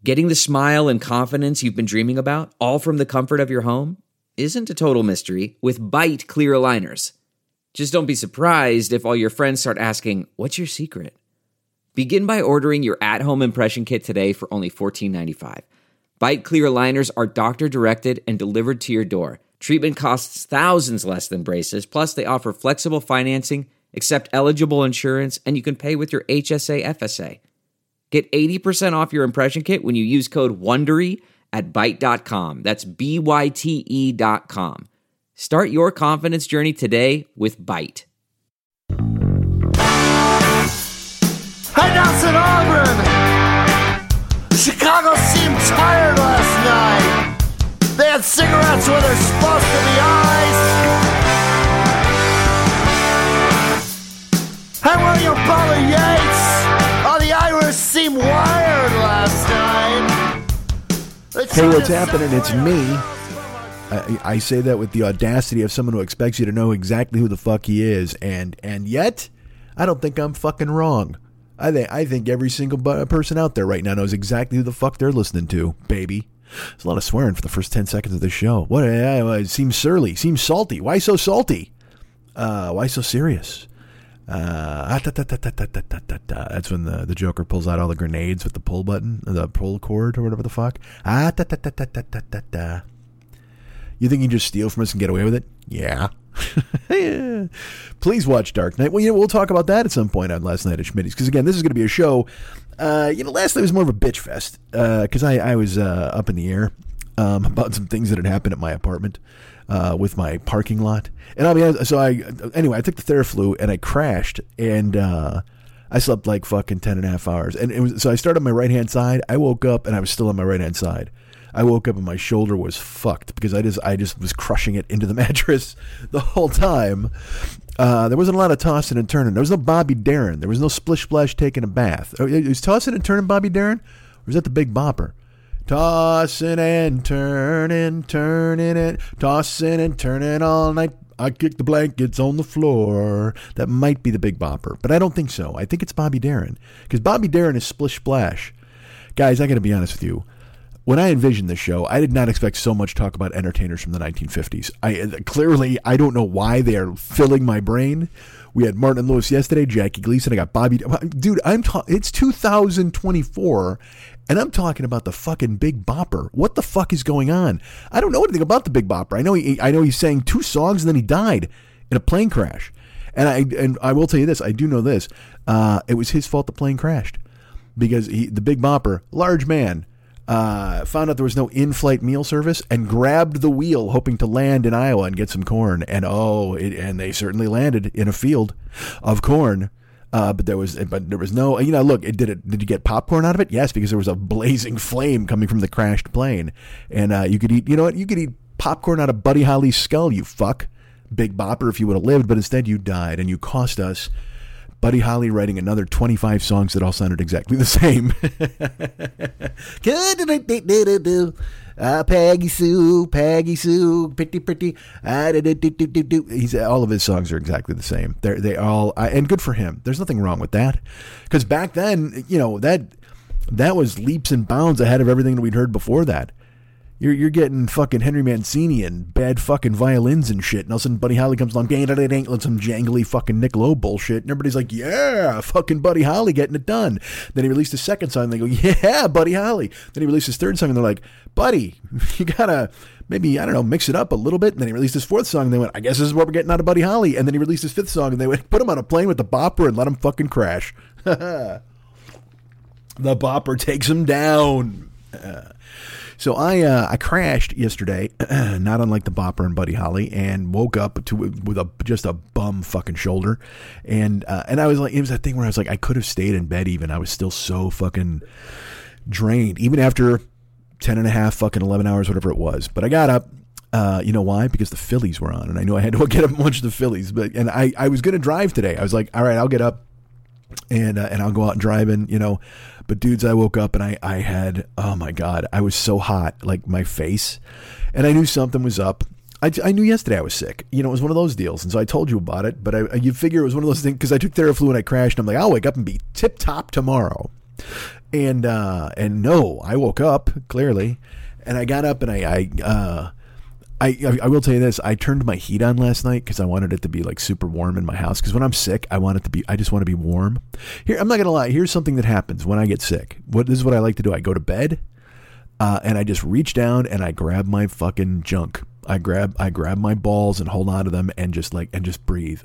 Getting the smile and confidence you've been dreaming about, all from the comfort of your home, isn't a total mystery with Byte clear aligners. Just don't be surprised if all your friends start asking, "What's your secret?" Begin by ordering your at-home impression kit today for only $14.95. Byte clear aligners are doctor-directed and delivered to your door. Treatment costs thousands less than braces, plus they offer flexible financing, accept eligible insurance, and you can pay with your HSA FSA. Get 80% off your impression kit when you use code WONDERY at Byte.com. That's BYTE.com. Start your confidence journey today with Byte. Hey, Nelson Auburn! Chicago seemed tired last night. They had cigarettes where they're supposed to be ice. Hey, William Butler Yates! Oh, the Irish seemed wired last night. Hey, what's happening? It's me. I say that with the audacity of someone who expects you to know exactly who the fuck he is, and yet, I don't think I'm fucking wrong. I think every single person out there right now knows exactly who the fuck they're listening to, baby. There's a lot of swearing for the first 10 seconds of the show. What? It seems surly, seems salty. Why so salty? Why so serious? That's when the Joker pulls out all the grenades with the pull button, the pull cord, or whatever the fuck. You think you can just steal from us and get away with it? Yeah. Yeah. Please watch Dark Knight. Well, we'll talk about that at some point on Last Night at Schmitty's. Because, again, this is going to be a show. Last night was more of a bitch fest. Because I was up in the air about some things that had happened at my apartment with my parking lot. And I'll be honest, I took the Theraflu and I crashed. And I slept like fucking 10 and a half hours. And so I started on my right-hand side. I woke up and I was still on my right-hand side. I woke up and my shoulder was fucked because I just was crushing it into the mattress the whole time. There wasn't a lot of tossing and turning. There was no Bobby Darin. There was no splish splash taking a bath. Is tossing and turning Bobby Darin? Or is that the Big Bopper? Tossing and turning it, tossing and turning all night. I kick the blankets on the floor. That might be the Big Bopper, but I don't think so. I think it's Bobby Darin because Bobby Darin is splish splash. Guys, I got to be honest with you. When I envisioned this show, I did not expect so much talk about entertainers from the 1950s. I don't know why they are filling my brain. We had Martin and Lewis yesterday, Jackie Gleason. I got Bobby. Dude, it's 2024, and I'm talking about the fucking Big Bopper. What the fuck is going on? I don't know anything about the Big Bopper. I know he sang 2 songs and then he died in a plane crash. And I will tell you this. I do know this. It was his fault the plane crashed because the Big Bopper, large man. Found out there was no in-flight meal service and grabbed the wheel hoping to land in Iowa and get some corn. And and they certainly landed in a field of corn. But there was no, look, did you get popcorn out of it? Yes, because there was a blazing flame coming from the crashed plane. And you could eat, you could eat popcorn out of Buddy Holly's skull, you fuck. Big Bopper if you would have lived, but instead you died and you cost us Buddy Holly writing another 25 songs that all sounded exactly the same. Peggy Sue, pretty. All of his songs are exactly the same. They all, and good for him. There's nothing wrong with that. Because back then, that was leaps and bounds ahead of everything that we'd heard before that. You're getting fucking Henry Mancini and bad fucking violins and shit. And all of a sudden Buddy Holly comes along, let some jangly fucking Nick Lowe bullshit. And everybody's like, yeah, fucking Buddy Holly getting it done. Then he released his second song and they go, yeah, Buddy Holly. Then he released his third song and they're like, Buddy, you gotta maybe, I don't know, mix it up a little bit. And then he released his fourth song and they went, I guess this is what we're getting out of Buddy Holly. And then he released his fifth song and they went, put him on a plane with the Bopper and let him fucking crash. The Bopper takes him down. So I crashed yesterday, not unlike the Bopper and Buddy Holly, and woke up with just a bum fucking shoulder, and I was like, it was that thing where I was like, I could have stayed in bed even. I was still so fucking drained, even after 10 and a half fucking 11 hours, whatever it was. But I got up. You know why? Because the Phillies were on, and I knew I had to get up and watch the Phillies. And I was going to drive today. I was like, all right, I'll get up and I'll go out and drive in, But dudes, I woke up and I had, oh my God, I was so hot, like my face, and I knew something was up. I knew yesterday I was sick. It was one of those deals. And so I told you about it, but you figure it was one of those things because I took Theraflu and I crashed. And I'm like, I'll wake up and be tip top tomorrow. And no, I woke up clearly, and I got up and I will tell you this. I turned my heat on last night because I wanted it to be like super warm in my house. Because when I'm sick, I just want to be warm. Here, I'm not gonna lie. Here's something that happens when I get sick. This is what I like to do. I go to bed, and I just reach down and I grab my fucking junk. I grab my balls and hold on to them and just breathe.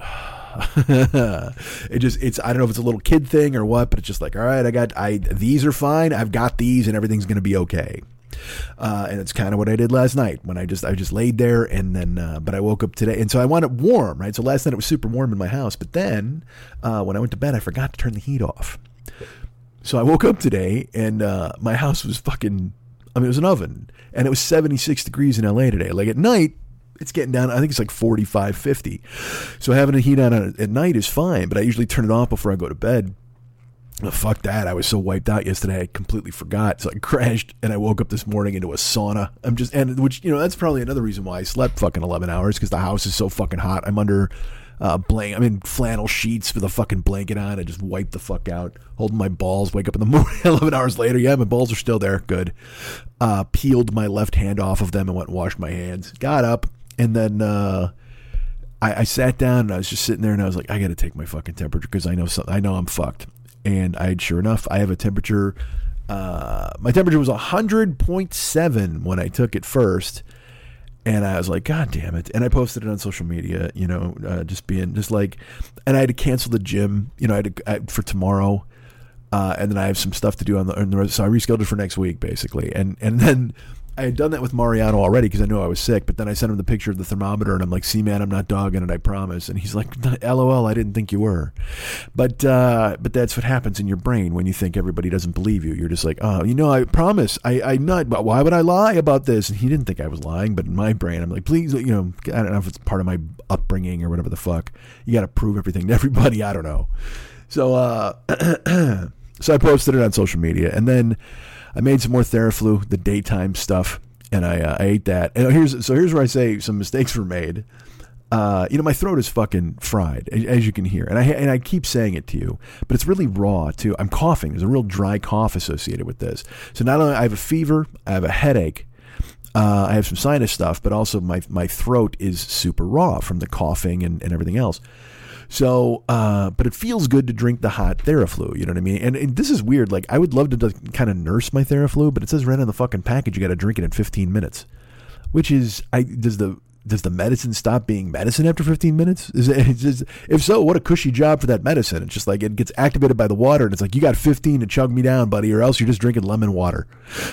It's I don't know if it's a little kid thing or what, but it's just like, all right, these are fine. I've got these, and everything's gonna be okay. And it's kind of what I did last night when I just laid there, and then but I woke up today, and so I want it warm, right? So last night it was super warm in my house, but then when I went to bed, I forgot to turn the heat off. So I woke up today, and my house was it was an oven, and it was 76 degrees in LA today. Like at night, it's getting down, I think it's like 45, 50. So having the heat on at night is fine, but I usually turn it off before I go to bed. Oh, fuck that. I was so wiped out yesterday, I completely forgot. So I crashed, and I woke up this morning into a sauna. That's probably another reason why I slept fucking 11 hours, because the house is so fucking hot. I'm under I'm in flannel sheets with a fucking blanket on. I just wiped the fuck out, holding my balls, wake up in the morning 11 hours later. Yeah, my balls are still there. Good. Peeled my left hand off of them and went and washed my hands. Got up, and then I sat down, and I was just sitting there, and I was like, I got to take my fucking temperature, because I know I'm fucked. And sure enough, I have a temperature. My temperature was 100.7 when I took it first. And I was like, God damn it. And I posted it on social media, and I had to cancel the gym, for tomorrow. And then I have some stuff to do on the rest. So I rescheduled it for next week, basically. And then I had done that with Mariano already, because I knew I was sick. But then I sent him the picture of the thermometer, and I'm like, see, man, I'm not dogging it, I promise. And he's like, LOL, I didn't think you were. But that's what happens in your brain when you think everybody doesn't believe you. You're just like, oh, I promise. I'm not. But why would I lie about this? And he didn't think I was lying. But in my brain, I'm like, please, I don't know if it's part of my upbringing or whatever the fuck. You got to prove everything to everybody. I don't know. So, so I posted it on social media, and then I made some more Theraflu, the daytime stuff, and I ate that. And here's where I say some mistakes were made. My throat is fucking fried, as you can hear, and I keep saying it to you, but it's really raw too. I'm coughing. There's a real dry cough associated with this. So not only I have a fever, I have a headache, I have some sinus stuff, but also my throat is super raw from the coughing and everything else. So, but it feels good to drink the hot Theraflu, you know what I mean? And this is weird. Like, I would love to kind of nurse my Theraflu, but it says right on the fucking package you got to drink it in 15 minutes, which is, does the medicine stop being medicine after 15 minutes? If so, what a cushy job for that medicine. It's just like it gets activated by the water, and it's like, you got 15 to chug me down, buddy, or else you're just drinking lemon water.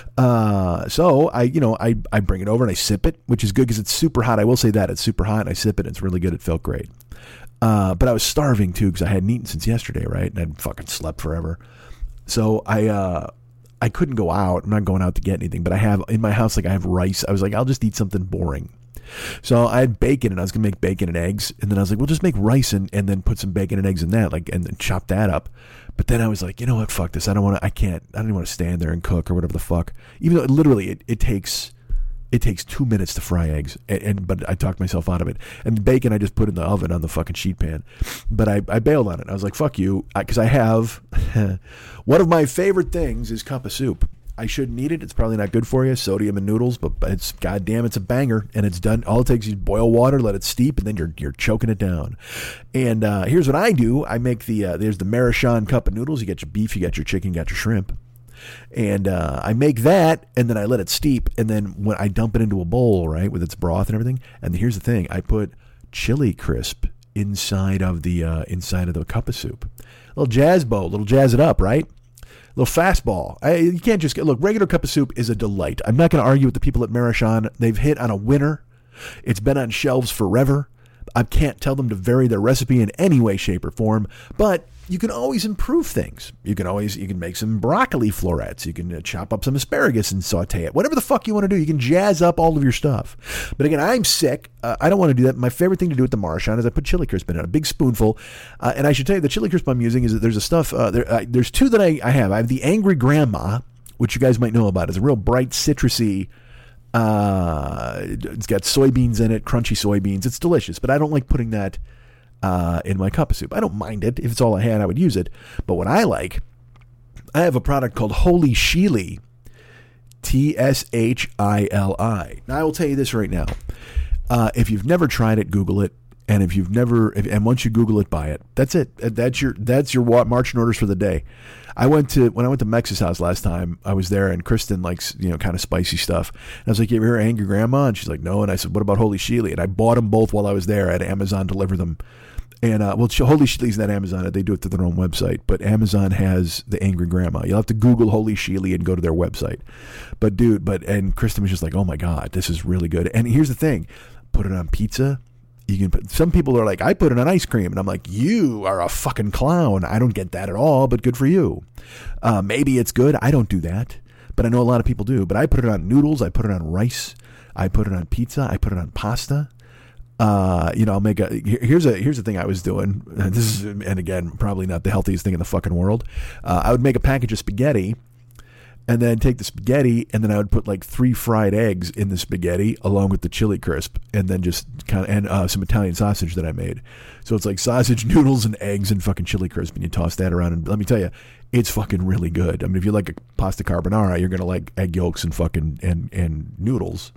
So I bring it over and I sip it, which is good because it's super hot. I will say that it's super hot, and I sip it, and it's really good. It felt great. But I was starving too, because I hadn't eaten since yesterday, right? And I'd fucking slept forever. So I couldn't go out. I'm not going out to get anything, but I have in my house, I have rice. I was like, I'll just eat something boring. So I had bacon, and I was going to make bacon and eggs. And then I was like, well, just make rice and then put some bacon and eggs in that, and then chop that up. But then I was like, you know what? Fuck this. I don't want to stand there and cook or whatever the fuck. Even though literally it takes 2 minutes to fry eggs, but I talked myself out of it. And bacon I just put in the oven on the fucking sheet pan. But I bailed on it. I was like, fuck you, because I have one of my favorite things is cup of soup. I shouldn't eat it. It's probably not good for you, sodium and noodles, but it's goddamn, it's a banger, and it's done. All it takes is boil water, let it steep, and then you're choking it down. And here's what I do. I make there's the Marachon cup of noodles. You got your beef, you got your chicken, you got your shrimp. And I make that, and then I let it steep, and then when I dump it into a bowl, right, with its broth and everything. And here's the thing: I put chili crisp inside of the cup of soup. A little jazz it up, right? A little fastball. You can't just look. Regular cup of soup is a delight. I'm not going to argue with the people at Marachon. They've hit on a winner. It's been on shelves forever. I can't tell them to vary their recipe in any way, shape, or form, but you can always improve things. You can make some broccoli florets. You can chop up some asparagus and saute it. Whatever the fuck you want to do, you can jazz up all of your stuff. But again, I'm sick. I don't want to do that. My favorite thing to do at the Marachon is I put chili crisp in it, a big spoonful. And I should tell you, the chili crisp I'm using is that there's a stuff. There's two that I have. I have the Angry Grandma, which you guys might know about. It's a real bright, citrusy. It's got soybeans in it, crunchy soybeans. It's delicious, but I don't like putting that in my cup of soup. I don't mind it. If it's all I had, I would use it. But what I like I have a product called Holy Sheely, TSHILI. Now, I will tell you this right now. If you've never tried it, Google it. And if you've never, and once you Google it, buy it. That's it. That's your marching orders for the day. When I went to Mex's house last time, I was there, and Kristen likes, kind of spicy stuff. And I was like, "You ever hear of Angry Grandma?" And she's like, "No." And I said, "What about Holy Sheely?" And I bought them both while I was there. I had Amazon deliver them. And Holy Sheely's not Amazon. They do it through their own website. But Amazon has the Angry Grandma. You'll have to Google Holy Sheely and go to their website. And Kristen was just like, "Oh my God, this is really good." And here's the thing: put it on pizza. Some people are like, I put it on ice cream, and I'm like, you are a fucking clown. I don't get that at all, but good for you. Maybe it's good. I don't do that, but I know a lot of people do. But I put it on noodles. I put it on rice. I put it on pizza. I put it on pasta. I'll make here's the thing I was doing. This is, and again, probably not the healthiest thing in the fucking world. I would make a package of spaghetti, and then take the spaghetti, and then I would put like 3 fried eggs in the spaghetti along with the chili crisp, and then just some Italian sausage that I made. So it's like sausage, noodles, and eggs, and fucking chili crisp, and you toss that around. And let me tell you, it's fucking really good. I mean, if you like a pasta carbonara, you're gonna like egg yolks and fucking and noodles.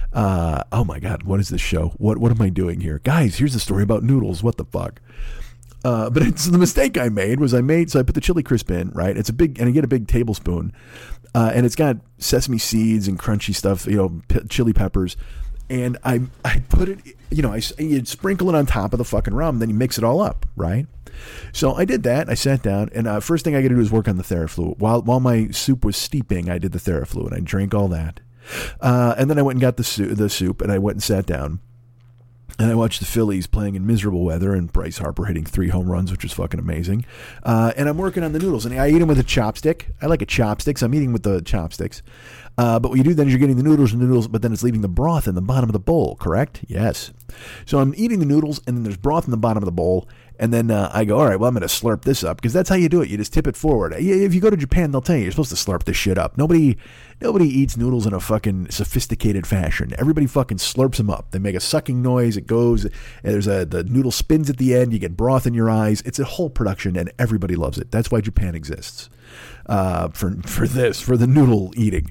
Oh my God, what is this show? What am I doing here, guys? Here's the story about noodles. What the fuck? But the mistake I made was I put the chili crisp in, right? It's and I get a big tablespoon, and it's got sesame seeds and crunchy stuff, chili peppers, and I put it, you sprinkle it on top of the fucking rum, then you mix it all up, right? So I did that. I sat down, and first thing I got to do is work on the Theraflu. While my soup was steeping, I did the Theraflu, and I drank all that, and then I went and got the soup, and I went and sat down. And I watched the Phillies playing in miserable weather and Bryce Harper hitting 3 home runs, which was fucking amazing. And I'm working on the noodles, and I eat them with a chopstick. I like a chopstick, so I'm eating with the chopsticks. But what you do then is you're getting the noodles, but then it's leaving the broth in the bottom of the bowl, correct? Yes. So I'm eating the noodles, and then there's broth in the bottom of the bowl. And then I go, all right, well, I'm going to slurp this up, because that's how you do it. You just tip it forward. If you go to Japan, they'll tell you you're supposed to slurp this shit up. Nobody eats noodles in a fucking sophisticated fashion. Everybody fucking slurps them up. They make a sucking noise. It goes, and the noodle spins at the end. You get broth in your eyes. It's a whole production, and everybody loves it. That's why Japan exists, for the noodle eating.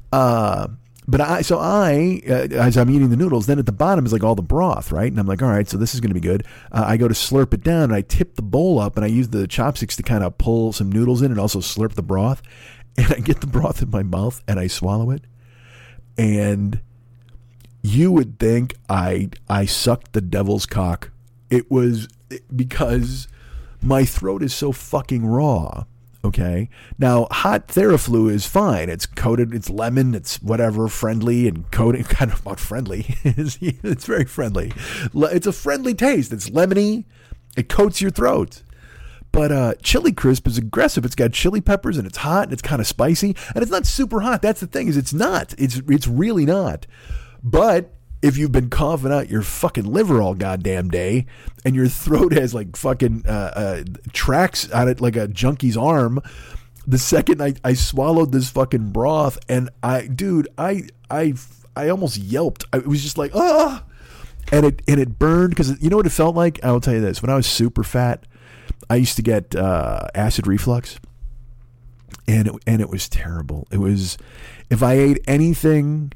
But as I'm eating the noodles, then at the bottom is like all the broth, right? And I'm like, all right, so this is going to be good. I go to slurp it down, and I tip the bowl up, and I use the chopsticks to kind of pull some noodles in and also slurp the broth. And I get the broth in my mouth, and I swallow it. And you would think I sucked the devil's cock. It was because my throat is so fucking raw. Okay. Now, hot Theraflu is fine. It's coated, it's lemon, it's whatever, friendly and coated. Kind of about friendly. It's very friendly. It's a friendly taste. It's lemony. It coats your throat. But chili crisp is aggressive. It's got chili peppers, and it's hot, and it's kind of spicy, and it's not super hot. That's the thing, is it's not. It's really not. But if you've been coughing out your fucking liver all goddamn day, and your throat has like fucking tracks on it like a junkie's arm, the second I swallowed this fucking broth, and I almost yelped. It was just like, ah, and it burned, because you know what it felt like? I will tell you this: when I was super fat, I used to get acid reflux, and it was terrible. It was, if I ate anything,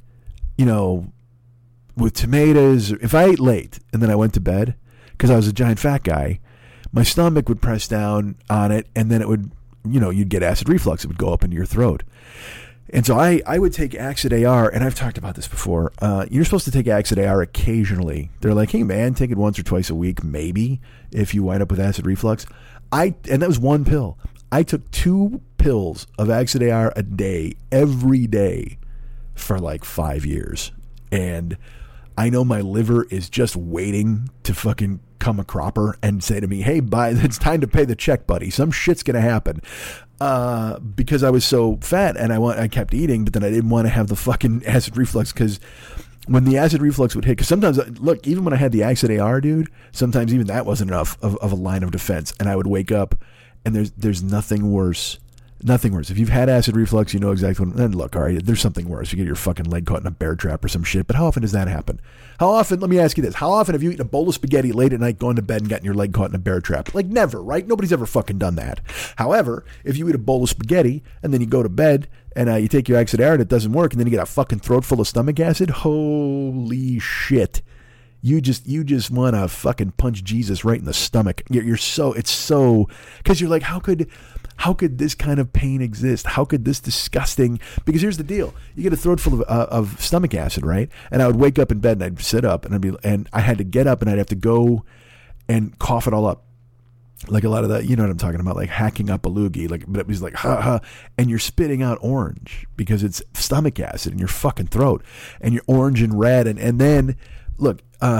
with tomatoes, if I ate late and then I went to bed, because I was a giant fat guy, my stomach would press down on it, and then it would, you'd get acid reflux. It would go up into your throat. And so I would take Axid AR, and I've talked about this before. You're supposed to take Axid AR occasionally. They're like, hey man, take it once or twice a week, maybe, if you wind up with acid reflux. And that was 1 pill. I took 2 pills of Axid AR a day, every day, for like 5 years. And I know my liver is just waiting to fucking come a cropper and say to me, hey, it's time to pay the check, buddy. Some shit's going to happen. Because I was so fat, and I kept eating, but then I didn't want to have the fucking acid reflux, because when the acid reflux would hit, because sometimes, look, even when I had the Axid AR, dude, sometimes even that wasn't enough of a line of defense, and I would wake up, and there's nothing worse Nothing worse. If you've had acid reflux, you know exactly what. Then look, all right, there's something worse. You get your fucking leg caught in a bear trap or some shit. But how often does that happen? How often? Let me ask you this: how often have you eaten a bowl of spaghetti late at night, going to bed, and gotten your leg caught in a bear trap? Like never, right? Nobody's ever fucking done that. However, if you eat a bowl of spaghetti and then you go to bed and you take your Oxydarate, it doesn't work, and then you get a fucking throat full of stomach acid. Holy shit! You just want to fucking punch Jesus right in the stomach. It's so because you're like, how could this kind of pain exist? How could this disgusting? Because here's the deal: you get a throat full of stomach acid, right? And I would wake up in bed and I'd sit up and I had to get up and I'd have to go and cough it all up, like a lot of that. You know what I'm talking about, like hacking up a loogie. Like, but it was like ha ha, and you're spitting out orange because it's stomach acid in your fucking throat, and you're orange and red, and then look,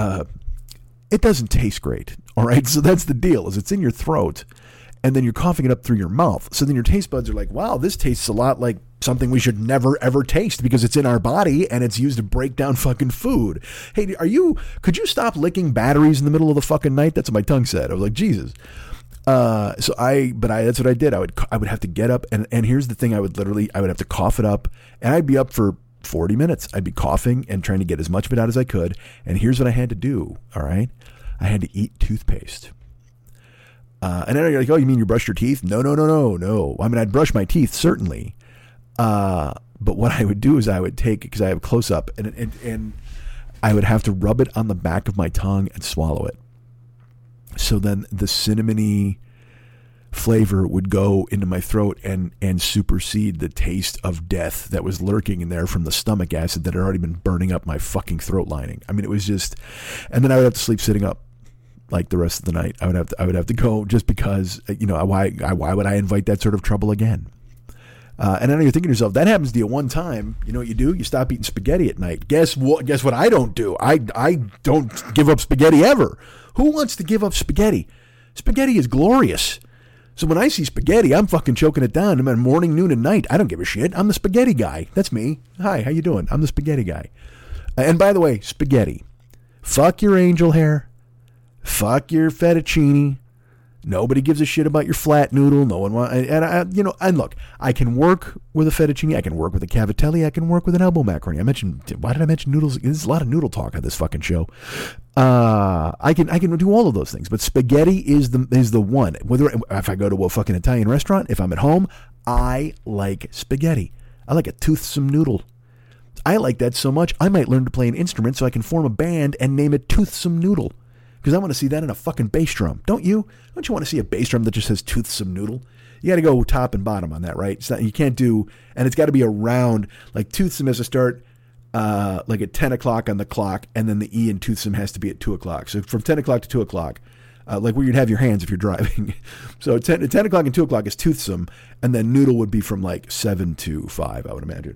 it doesn't taste great. All right, so that's the deal: is it's in your throat. And then you're coughing it up through your mouth. So then your taste buds are like, wow, this tastes a lot like something we should never, ever taste because it's in our body and it's used to break down fucking food. Hey, could you stop licking batteries in the middle of the fucking night? That's what my tongue said. I was like, Jesus. That's what I did. I would have to get up and here's the thing. I would have to cough it up and I'd be up for 40 minutes. I'd be coughing and trying to get as much of it out as I could. And here's what I had to do. All right. I had to eat toothpaste. And then you're like, oh, you mean you brush your teeth? No. I mean, I'd brush my teeth, certainly. But what I would do is I would take, because I have close up, and I would have to rub it on the back of my tongue and swallow it. So then the cinnamony flavor would go into my throat and supersede the taste of death that was lurking in there from the stomach acid that had already been burning up my fucking throat lining. I mean, it was just, and then I would have to sleep sitting up. Like the rest of the night, I would have to go just because, you know, why would I invite that sort of trouble again? And I know you're thinking to yourself, that happens to you one time. You know what you do? You stop eating spaghetti at night. Guess what I don't do? I don't give up spaghetti ever. Who wants to give up spaghetti? Spaghetti is glorious. So when I see spaghetti, I'm fucking choking it down. I'm at morning, noon, and night. I don't give a shit. I'm the spaghetti guy. That's me. Hi, how you doing? I'm the spaghetti guy. And by the way, spaghetti. Fuck your angel hair. Fuck your fettuccine. Nobody gives a shit about your flat noodle. No one wants. And look, I can work with a fettuccine. I can work with a cavatelli. I can work with an elbow macaroni. Why did I mention noodles? There's a lot of noodle talk on this fucking show. I can do all of those things, but spaghetti is the one. Whether if I go to a fucking Italian restaurant, if I'm at home, I like spaghetti. I like a toothsome noodle. I like that so much, I might learn to play an instrument so I can form a band and name it Toothsome Noodle. Because I want to see that in a fucking bass drum. Don't you? Don't you want to see a bass drum that just says Toothsome Noodle? You got to go top and bottom on that, right? It's not, you can't do, and it's got to be around, like Toothsome has to start like at 10 o'clock on the clock, and then the E in Toothsome has to be at 2 o'clock. So from 10 o'clock to 2 o'clock, like where you'd have your hands if you're driving. So 10 o'clock and 2 o'clock is Toothsome, and then Noodle would be from like 7 to 5, I would imagine.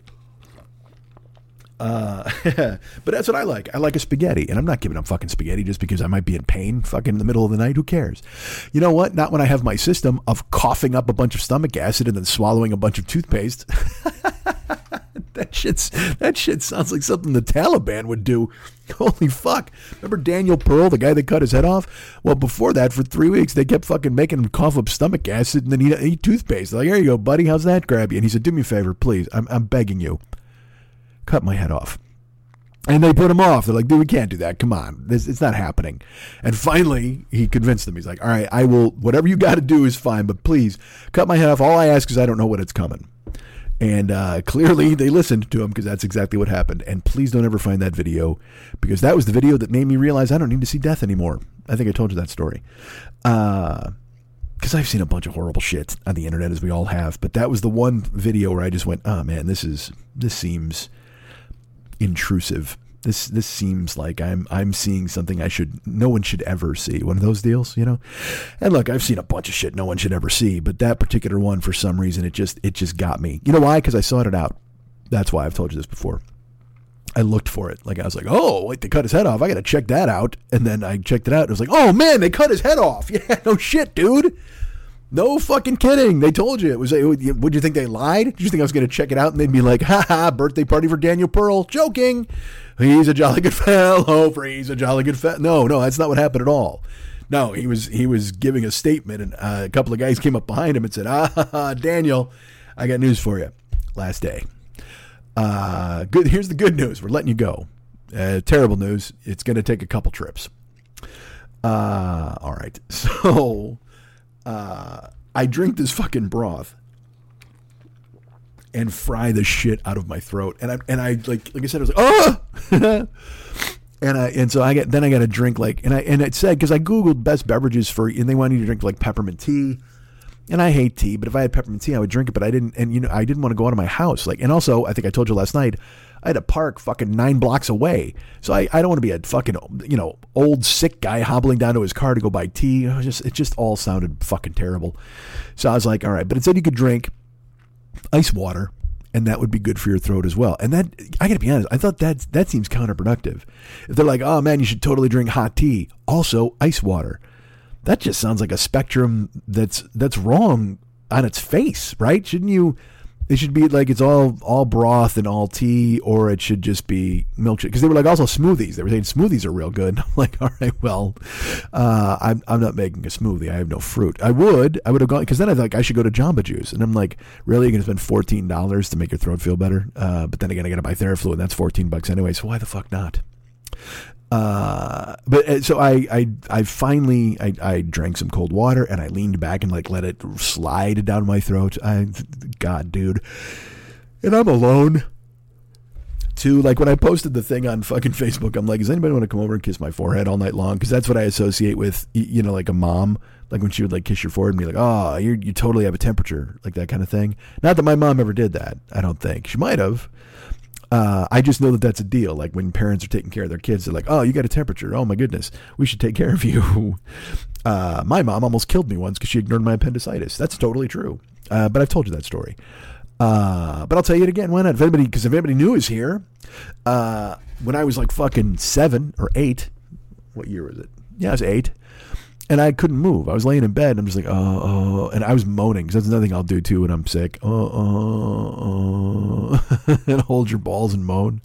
But that's what I like. I like a spaghetti, and I'm not giving up fucking spaghetti just because I might be in pain fucking in the middle of the night. Who cares? You know what? Not when I have my system of coughing up a bunch of stomach acid and then swallowing a bunch of toothpaste. That shit sounds like something the Taliban would do. Holy fuck. Remember Daniel Pearl, the guy that cut his head off? Well, before that, for 3 weeks, they kept fucking making him cough up stomach acid and then he'd eat toothpaste. They're like, here you go, buddy. How's that grab you? And he said, do me a favor, please. I'm begging you. Cut my head off. And they put him off. They're like, dude, we can't do that. Come on. It's not happening. And finally, he convinced them. He's like, all right, I will, whatever you got to do is fine, but please cut my head off. All I ask is I don't know when it's coming. And clearly they listened to him because that's exactly what happened. And please don't ever find that video because that was the video that made me realize I don't need to see death anymore. I think I told you that story. Because I've seen a bunch of horrible shit on the internet, as we all have. But that was the one video where I just went, oh man, this seems intrusive. This seems like I'm seeing something no one should ever see. One of those deals, you know? And look, I've seen a bunch of shit no one should ever see, but that particular one, for some reason, it just got me. You know why? Because I sought it out. That's why I've told you this before. I looked for it. Like, I was like, oh, wait, they cut his head off. I got to check that out. And then I checked it out. And it was like, oh man, they cut his head off. Yeah, no shit, dude. No fucking kidding. They told you. Would you think they lied? Did you think I was going to check it out and they'd be like, ha, birthday party for Daniel Pearl? Joking. He's a jolly good fellow. He's a jolly good fellow. No, that's not what happened at all. No, he was giving a statement, and a couple of guys came up behind him and said, Daniel, I got news for you. Last day. Good. Here's the good news. We're letting you go. Terrible news. It's going to take a couple trips. All right. So, I drink this fucking broth and fry the shit out of my throat. And I like I said, I was like, oh, and so I got to drink and it said, cause I Googled best beverages and they wanted you to drink like peppermint tea. And I hate tea, but if I had peppermint tea, I would drink it, but I didn't. And I didn't want to go out of my house. And also I think I told you last night, I had to park fucking 9 blocks away. So I don't want to be a fucking, old sick guy hobbling down to his car to go buy tea. It just all sounded fucking terrible. So I was like, all right, but it said you could drink ice water and that would be good for your throat as well. And that, I gotta be honest, I thought that seems counterproductive. If they're like, oh man, you should totally drink hot tea, also ice water. That just sounds like a spectrum that's wrong on its face, right? Shouldn't you? It should be like it's all broth and all tea, or it should just be milkshake. Because they were like also smoothies. They were saying smoothies are real good. I'm like, all right, well, I'm not making a smoothie. I have no fruit. I would have gone, because then I thought I should go to Jamba Juice, and I'm like, really, you're gonna spend $14 to make your throat feel better? But then again, I gotta buy Theraflu, and that's $14 anyway. So why the fuck not? But so I finally drank some cold water and I leaned back and like let it slide down my throat. God, dude. And I'm alone too. Like when I posted the thing on fucking Facebook, I'm like, does anybody want to come over and kiss my forehead all night long? Cause that's what I associate with, like a mom, like when she would like kiss your forehead and be like, oh, you totally have a temperature, like that kind of thing. Not that my mom ever did that. I don't think she might have. I just know that that's a deal. Like when parents are taking care of their kids, they're like, oh, you got a temperature. Oh my goodness. We should take care of you. My mom almost killed me once because she ignored my appendicitis. That's totally true. But I've told you that story. But I'll tell you it again. Why not? Because if anybody new is here, when I was like fucking 7 or 8, what year was it? Yeah, I was 8. And I couldn't move. I was laying in bed and I'm just like, oh, and I was moaning because that's another thing I'll do too when I'm sick. And hold your balls and moan.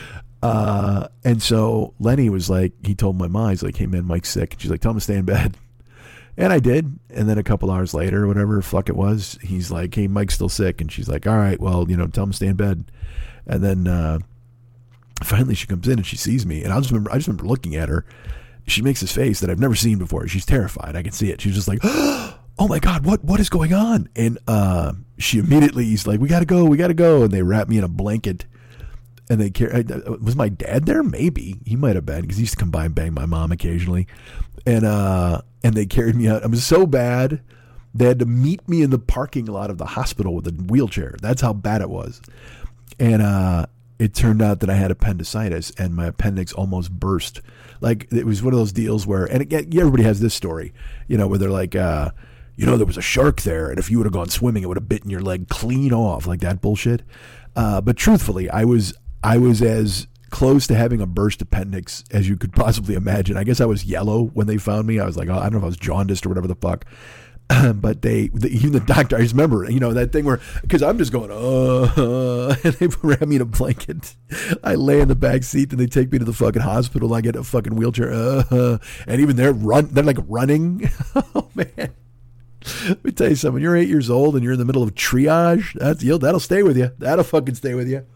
And so Lenny was like, he told my mom, he's like, hey man, Mike's sick. And she's like, tell him to stay in bed. And I did. And then a couple hours later, whatever the fuck it was, he's like, hey, Mike's still sick. And she's like, all right, well, tell him to stay in bed. And then finally she comes in and she sees me. And I just remember looking at her. She makes this face that I've never seen before. She's terrified. I can see it. She's just like, oh my God, what is going on? And she immediately is like, we got to go. And they wrap me in a blanket and they carry. Was my dad there? Maybe. He might have been because he used to come by and bang my mom occasionally. And they carried me out. I was so bad. They had to meet me in the parking lot of the hospital with a wheelchair. That's how bad it was. And it turned out that I had appendicitis and my appendix almost burst. Like it was one of those deals where, and again, everybody has this story, where they're like, there was a shark there, and if you would have gone swimming, it would have bitten your leg clean off, like that bullshit. But truthfully, I was as close to having a burst appendix as you could possibly imagine. I guess I was yellow when they found me. I was like, I don't know if I was jaundiced or whatever the fuck. But even the doctor, I just remember, that thing where, because I'm just going, and they wrap me in a blanket. I lay in the back seat and they take me to the fucking hospital. I get a fucking wheelchair, and even they're like running. Oh man, let me tell you something. When you're 8 years old and you're in the middle of triage, that'll stay with you. That'll fucking stay with you.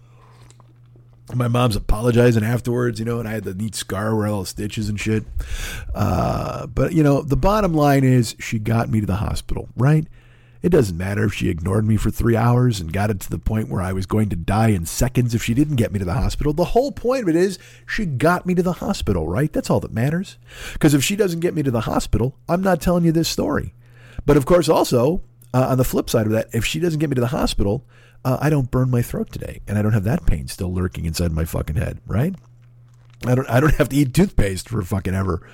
My mom's apologizing afterwards, and I had the neat scar where all the stitches and shit. But, the bottom line is she got me to the hospital, right? It doesn't matter if she ignored me for 3 hours and got it to the point where I was going to die in seconds if she didn't get me to the hospital. The whole point of it is she got me to the hospital, right? That's all that matters. Because if she doesn't get me to the hospital, I'm not telling you this story. But, of course, also, on the flip side of that, if she doesn't get me to the hospital, I don't burn my throat today, and I don't have that pain still lurking inside my fucking head, right? I don't have to eat toothpaste for fucking ever.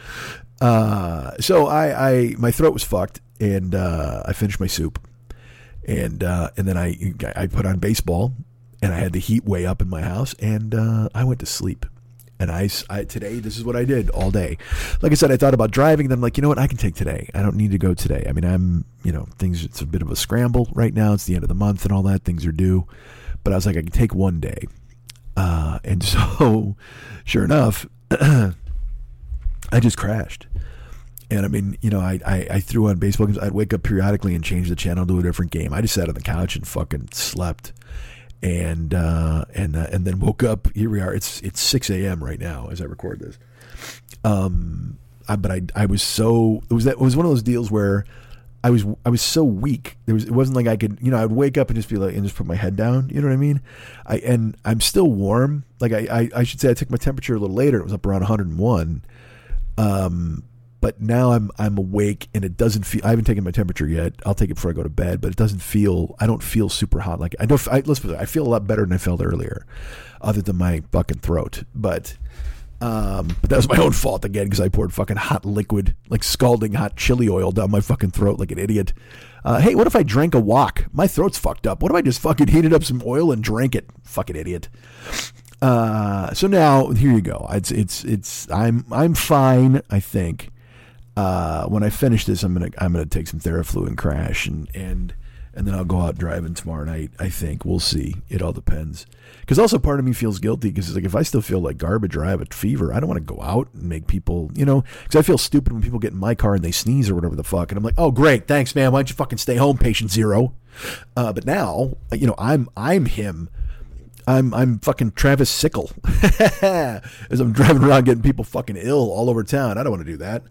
So my throat was fucked, and I finished my soup, and then I put on baseball, and I had the heat way up in my house, and I went to sleep. And I today, this is what I did all day. Like I said, I thought about driving. Then I'm like, you know what? I can take today. I don't need to go today. I mean, it's a bit of a scramble right now. It's the end of the month and all that. Things are due. But I was like, I can take one day. And so, sure enough, I just crashed. And I mean, you know, I threw on baseball games. I'd wake up periodically and change the channel to a different game. I just sat on the couch and fucking slept, and then woke up. Here we are. It's 6 a.m. right now as I record this. But I was so it was one of those deals where I was so weak. It wasn't like I could, you know, I'd wake up and just be like, and just put my head down. You know what I mean? And I'm still warm. Like I should say I took my temperature a little later. It was up around 101. But now I'm awake and it doesn't feel. I haven't taken my temperature yet. I'll take it before I go to bed. But it doesn't feel. I don't feel super hot. Like I don't. Let's put it, I feel a lot better than I felt earlier, other than my fucking throat. But that was my own fault again because I poured fucking hot liquid, like scalding hot chili oil down my fucking throat like an idiot. Hey, what if I drank a wok? My throat's fucked up. What if I just fucking heated up some oil and drank it? Fucking idiot. So now here you go. I'm fine. I think. When I finish this, I'm gonna take some Theraflu and crash, and then I'll go out driving tomorrow night. I think we'll see. It all depends. Because also part of me feels guilty because it's like if I still feel like garbage or I have a fever, I don't want to go out and make people, you know. Because I feel stupid when people get in my car and they sneeze or whatever the fuck, and I'm like, oh great, thanks man. Why don't you fucking stay home, patient zero? But now, you know, I'm him. I'm fucking Travis Sickle as I'm driving around getting people fucking ill all over town. I don't want to do that.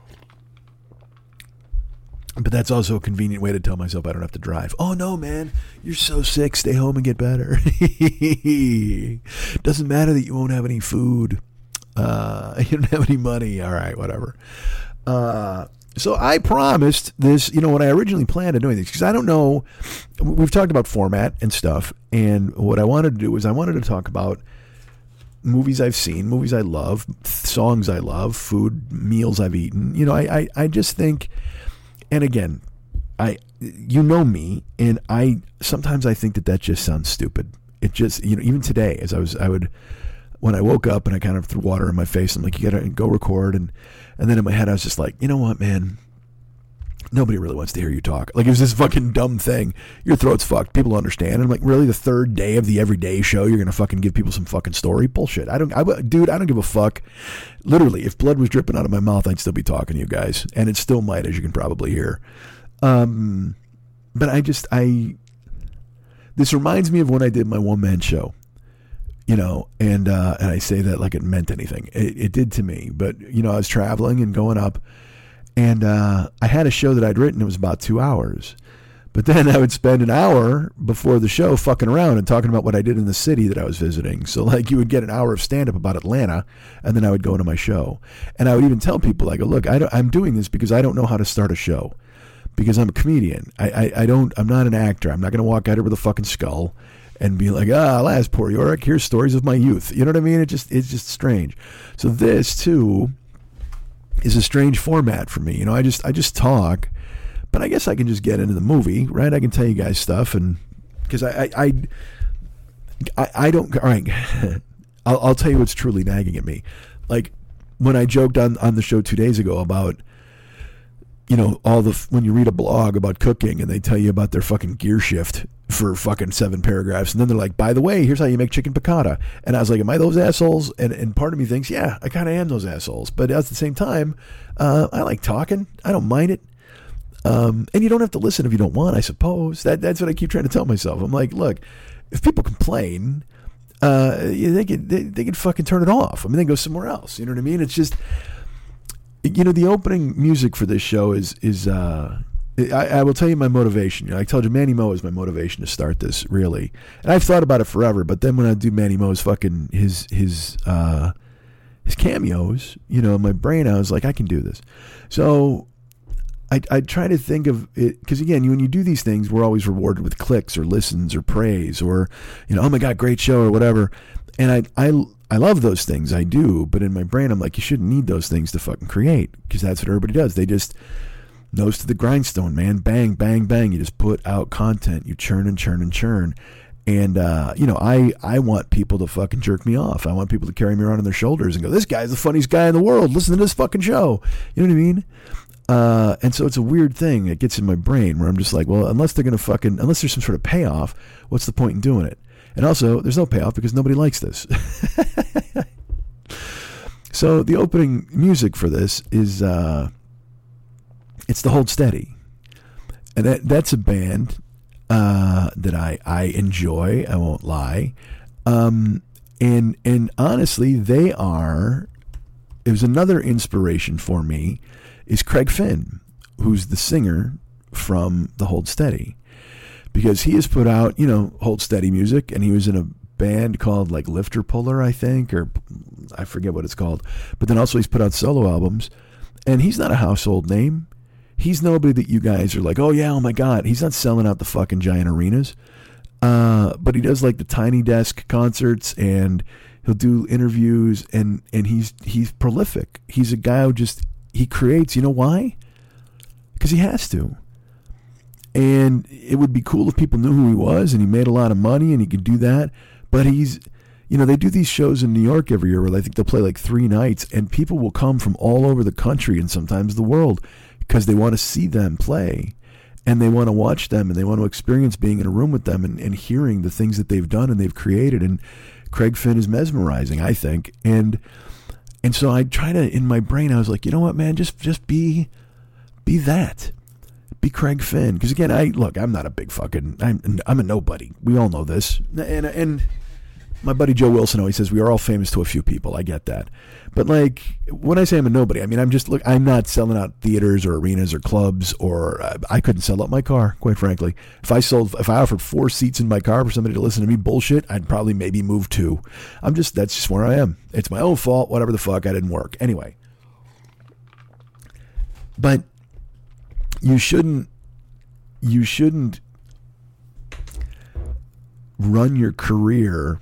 But that's also a convenient way to tell myself I don't have to drive. Oh, no, man. You're so sick. Stay home and get better. Doesn't matter that you won't have any food. You don't have any money. All right, whatever. So I promised this, you know, when I originally planned on doing this, because I don't know. We've talked about format and stuff. And what I wanted to do was I wanted to talk about movies I've seen, movies I love, songs I love, food, meals I've eaten. You know, I just think... And again, you know me, and sometimes I think that just sounds stupid. It just, you know, even today, as when I woke up and I kind of threw water in my face, I'm like, you gotta go record, and then in my head I was just like, you know what, man, nobody really wants to hear you talk. Like it was this fucking dumb thing. Your throat's fucked. People understand. And I'm like, really, the third day of the everyday show, you're gonna fucking give people some fucking story? Bullshit. I don't give a fuck. Literally, if blood was dripping out of my mouth, I'd still be talking to you guys, and it still might, as you can probably hear. But this reminds me of when I did my one-man show, you know, and I say that like it meant anything. It did to me, but you know, I was traveling and going up, and I had a show that I'd written. It was about 2 hours. But then I would spend an hour before the show fucking around and talking about what I did in the city that I was visiting. So like you would get an hour of stand-up about Atlanta, and then I would go into my show. And I would even tell people, I go, look, I'm doing this because I don't know how to start a show. Because I'm a comedian. I'm not an actor. I'm not going to walk out here with a fucking skull and be like, alas, poor Yorick, here's stories of my youth. You know what I mean? It's just strange. So this, too, is a strange format for me. You know, I just talk. But I guess I can just get into the movie, right? I can tell you guys stuff, and because I don't. All right, I'll tell you what's truly nagging at me. Like when I joked on the show 2 days ago about, you know, when you read a blog about cooking and they tell you about their fucking gear shift for fucking 7 paragraphs, and then they're like, by the way, here's how you make chicken piccata. And I was like, am I those assholes? And part of me thinks, yeah, I kind of am those assholes. But at the same time, I like talking. I don't mind it. And you don't have to listen if you don't want, I suppose. That's what I keep trying to tell myself. I'm like, look, if people complain, they can fucking turn it off. I mean, they go somewhere else. You know what I mean? It's just, you know, the opening music for this show is I will tell you my motivation. You know, I told you Manny Mo is my motivation to start this, really. And I've thought about it forever, but then when I do Manny Mo's fucking his cameos, you know, in my brain I was like, I can do this. So I try to think of it, because again, when you do these things, we're always rewarded with clicks or listens or praise or, you know, oh my God, great show or whatever. And I love those things, I do, but in my brain I'm like, you shouldn't need those things to fucking create, because that's what everybody does. They just nose to the grindstone, man. Bang, bang, bang. You just put out content. You churn and churn and churn. And, you know, I want people to fucking jerk me off. I want people to carry me around on their shoulders and go, this guy's the funniest guy in the world. Listen to this fucking show. You know what I mean? And so it's a weird thing. It gets in my brain where I'm just like, well, unless there's some sort of payoff, what's the point in doing it? And also, there's no payoff because nobody likes this. So the opening music for this is It's the Hold Steady. And that's a band that I enjoy, I won't lie. And honestly, it was another inspiration for me, is Craig Finn, who's the singer from the Hold Steady. Because he has put out, Hold Steady music, and he was in a band called like Lifter Puller, I think, or I forget what it's called. But then also he's put out solo albums, and he's not a household name. He's nobody that you guys are like, oh yeah, oh my God. He's not selling out the fucking giant arenas. But he does like the Tiny Desk concerts, and he'll do interviews, and he's prolific. He's a guy who he creates. You know why? Because he has to. And it would be cool if people knew who he was, and he made a lot of money, and he could do that. But they do these shows in New York every year where I think they'll play like 3 nights, and people will come from all over the country and sometimes the world because they want to see them play. And they want to watch them, and they want to experience being in a room with them and hearing the things that they've done and they've created. And Craig Finn is mesmerizing, I think. And so I try to, in my brain, I was like, you know what, man, just be that. Be Craig Finn. Because again, I'm not a big fucking, I'm a nobody. We all know this. And my buddy Joe Wilson always says we are all famous to a few people. I get that. But like, when I say I'm a nobody, I mean, I'm not selling out theaters or arenas or clubs, or I couldn't sell out my car, quite frankly. If I offered 4 seats in my car for somebody to listen to me bullshit, I'd probably maybe move 2. That's just where I am. It's my own fault. Whatever the fuck, I didn't work. Anyway. But you shouldn't run your career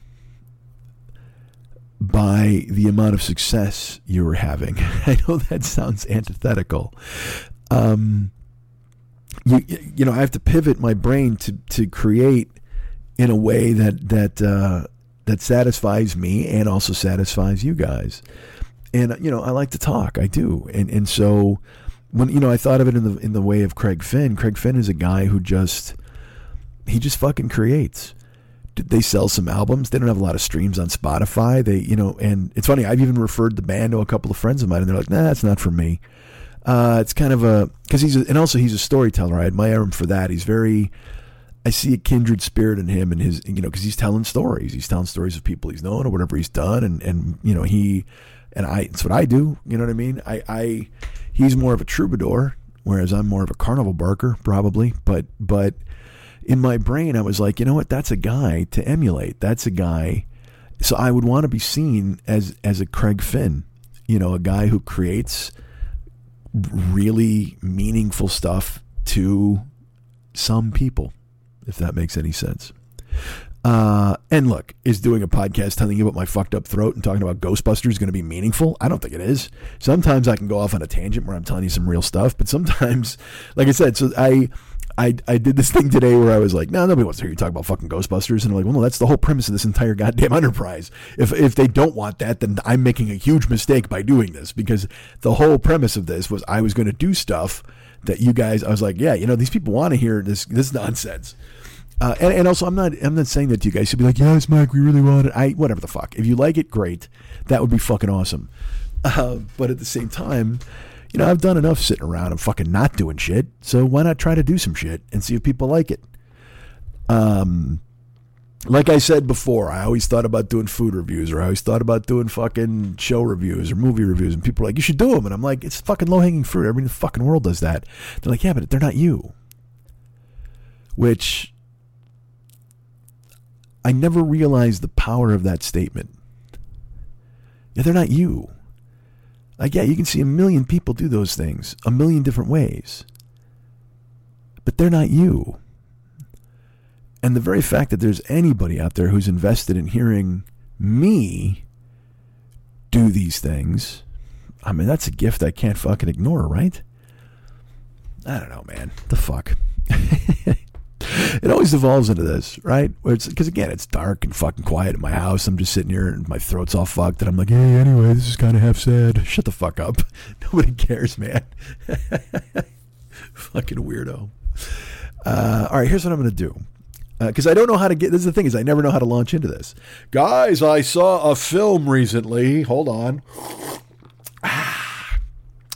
by the amount of success you were having. I know that sounds antithetical. I have to pivot my brain to create in a way that satisfies me and also satisfies you guys. And I like to talk. I do. And so when I thought of it in the way of Craig Finn. Craig Finn is a guy who just fucking creates. They sell some albums. They don't have a lot of streams on Spotify. And it's funny, I've even referred the band to a couple of friends of mine, and they're like, nah, that's not for me. It's kind of because he's a storyteller. I admire him for that. I see a kindred spirit in him and his, because he's telling stories. He's telling stories of people he's known or whatever he's done. And it's what I do. You know what I mean? He's more of a troubadour, whereas I'm more of a carnival barker, probably. But in my brain, I was like, you know what? That's a guy to emulate. That's a guy. So I would want to be seen as a Craig Finn, a guy who creates really meaningful stuff to some people, if that makes any sense. And look, is doing a podcast telling you about my fucked up throat and talking about Ghostbusters going to be meaningful? I don't think it is. Sometimes I can go off on a tangent where I'm telling you some real stuff, but sometimes, like I said, so I did this thing today where I was like, no, nobody wants to hear you talk about fucking Ghostbusters. And I'm like, well, no, that's the whole premise of this entire goddamn enterprise. If they don't want that, then I'm making a huge mistake by doing this, because the whole premise of this was I was going to do stuff that you guys, I was like, yeah, these people want to hear this nonsense. And also, I'm not saying that to you guys should be like, yes, Mike, we really want it. Whatever the fuck. If you like it, great. That would be fucking awesome. But at the same time, I've done enough sitting around and fucking not doing shit. So why not try to do some shit and see if people like it? Like I said before, I always thought about doing food reviews, or I always thought about doing fucking show reviews or movie reviews. And people are like, you should do them. And I'm like, it's fucking low-hanging fruit. Everybody in the fucking world does that. They're like, yeah, but they're not you. Which I never realized the power of that statement. Yeah, they're not you. Like, yeah, you can see a million people do those things a million different ways. But they're not you. And the very fact that there's anybody out there who's invested in hearing me do these things, I mean, that's a gift I can't fucking ignore, right? I don't know, man. The fuck? It always evolves into this, right? Because again, it's dark and fucking quiet in my house. I'm just sitting here and my throat's all fucked, and I'm like, hey, anyway, this is kind of half sad. Shut the fuck up. Nobody cares, man. Fucking weirdo. All right, here's what I'm going to do. Because I don't know how to get... This is the thing, is I never know how to launch into this. Guys, I saw a film recently. Hold on.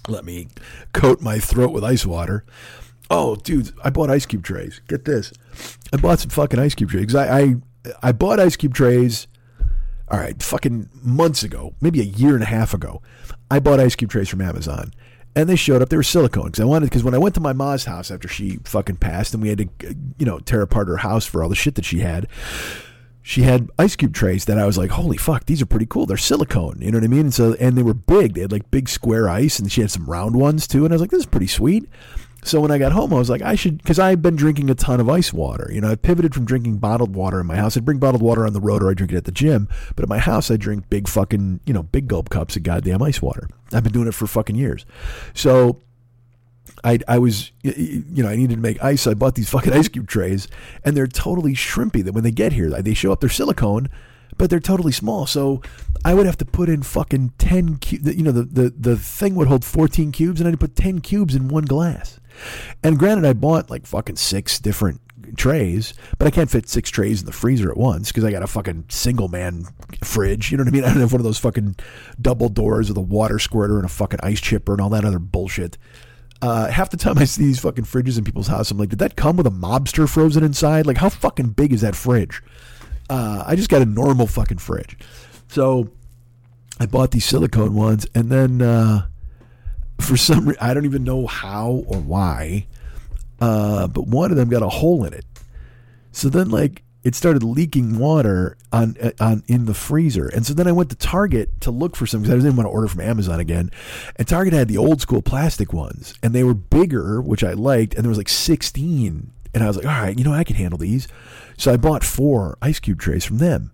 Let me coat my throat with ice water. Oh, dude, I bought ice cube trays. Get this. I bought some fucking ice cube trays. I bought ice cube trays, all right, fucking months ago, maybe a year and a half ago. I bought ice cube trays from Amazon. And they showed up. They were silicone because when I went to my ma's house after she fucking passed and we had to, tear apart her house for all the shit that she had ice cube trays that I was like, holy fuck, these are pretty cool. They're silicone. You know what I mean? And they were big. They had like big square ice and she had some round ones too. And I was like, this is pretty sweet. So when I got home, I was like, because I've been drinking a ton of ice water. I pivoted from drinking bottled water in my house. I'd bring bottled water on the road or I drink it at the gym. But at my house, I drink big fucking, big gulp cups of goddamn ice water. I've been doing it for fucking years. So I was, I needed to make ice. So I bought these fucking ice cube trays and they're totally shrimpy that when they get here, they show up, they're silicone, but they're totally small. So I would have to put in fucking 10 cubes. The thing would hold 14 cubes and I'd put 10 cubes in one glass. And granted, I bought like fucking 6 different trays, but I can't fit 6 trays in the freezer at once because I got a fucking single man fridge. You know what I mean? I don't have one of those fucking double doors with a water squirter and a fucking ice chipper and all that other bullshit. Half the time I see these fucking fridges in people's house, I'm like, did that come with a mobster frozen inside? Like, how fucking big is that fridge? I just got a normal fucking fridge. So I bought these silicone ones and then for some reason, I don't even know how or why, but one of them got a hole in it. So then, like, it started leaking water on in the freezer. And so then I went to Target to look for some because I didn't want to order from Amazon again. And Target had the old school plastic ones, and they were bigger, which I liked. And there was like 16, and I was like, all right, I can handle these. So I bought 4 ice cube trays from them,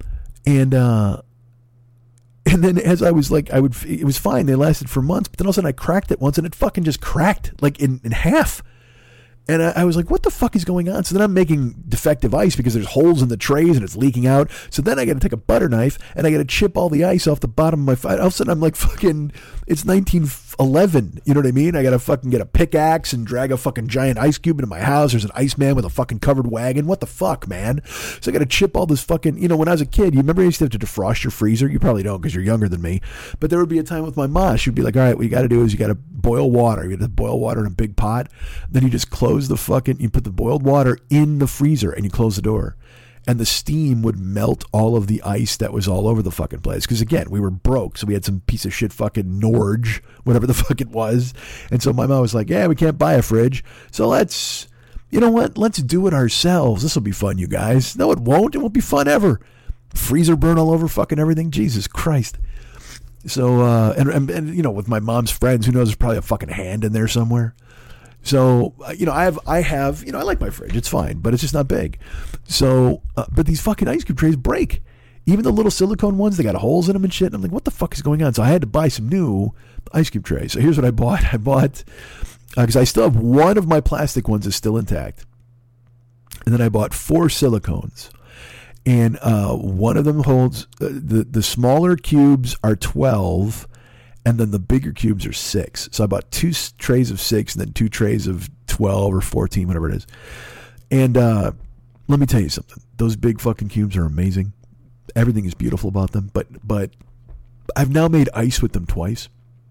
and then as I was like, it was fine. They lasted for months, but then all of a sudden I cracked it once and it fucking just cracked like in half. And I was like, what the fuck is going on? So then I'm making defective ice because there's holes in the trays and it's leaking out. So then I got to take a butter knife and I got to chip all the ice off the bottom of my phone. All of a sudden I'm like fucking, it's 1911. You know what I mean? I got to fucking get a pickaxe and drag a fucking giant ice cube into my house. There's an Iceman with a fucking covered wagon. What the fuck, man? So I got to chip all this fucking, when I was a kid, you remember you used to have to defrost your freezer? You probably don't because you're younger than me. But there would be a time with my mom. She'd be like, all right, what you got to do is you got to boil water. You got to boil water in a big pot. Then you just you put the boiled water in the freezer and you close the door. And the steam would melt all of the ice that was all over the fucking place. Because again, we were broke. So we had some piece of shit fucking Norge, whatever the fuck it was. And so my mom was like, yeah, we can't buy a fridge. So let's do it ourselves. This will be fun, you guys. No, it won't. It won't be fun ever. Freezer burn all over fucking everything. Jesus Christ. So, and with my mom's friends, who knows, there's probably a fucking hand in there somewhere. So, I like my fridge. It's fine, but it's just not big. So, but these fucking ice cube trays break. Even the little silicone ones, they got holes in them and shit. And I'm like, what the fuck is going on? So I had to buy some new ice cube trays. So here's what I bought. I bought, because I still have one of my plastic ones is still intact. And then I bought 4 silicones. And one of them holds, the smaller cubes are 12, and then the bigger cubes are 6. So I bought 2 trays of 6 and then 2 trays of 12 or 14, whatever it is. And let me tell you something. Those big fucking cubes are amazing. Everything is beautiful about them. But I've now made ice with them twice.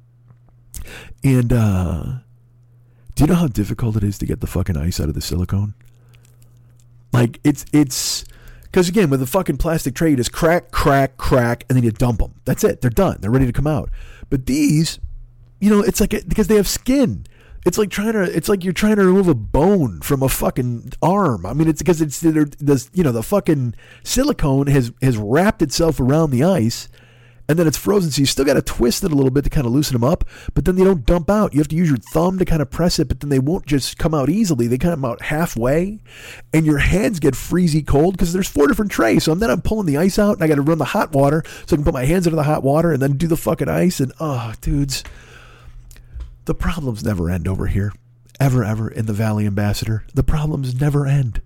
And do you know how difficult it is to get the fucking ice out of the silicone? Like, it's because again, with a fucking plastic tray, you just crack, and then you dump them. That's it. They're done. They're ready to come out. But these, it's like, because they have skin. It's like you're trying to remove a bone from a fucking arm. I mean, it's because the fucking silicone has wrapped itself around the ice, and then it's frozen. So you still got to twist it a little bit to kind of loosen them up, but then they don't dump out. You have to use your thumb to kind of press it, but then they won't just come out easily. They come out halfway, and your hands get freezy cold because there's 4 different trays. So then I'm pulling the ice out, and I got to run the hot water so I can put my hands into the hot water and then do the fucking ice. And dudes, the problems never end over here. Ever in the Valley Ambassador. The problems never end.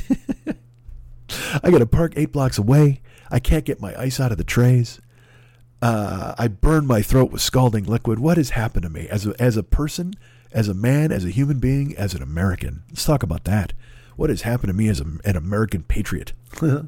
I got to park 8 blocks away. I can't get my ice out of the trays. I burn my throat with scalding liquid. What has happened to me as a person, as a man, as a human being, as an American? Let's talk about that. What has happened to me as an American patriot? All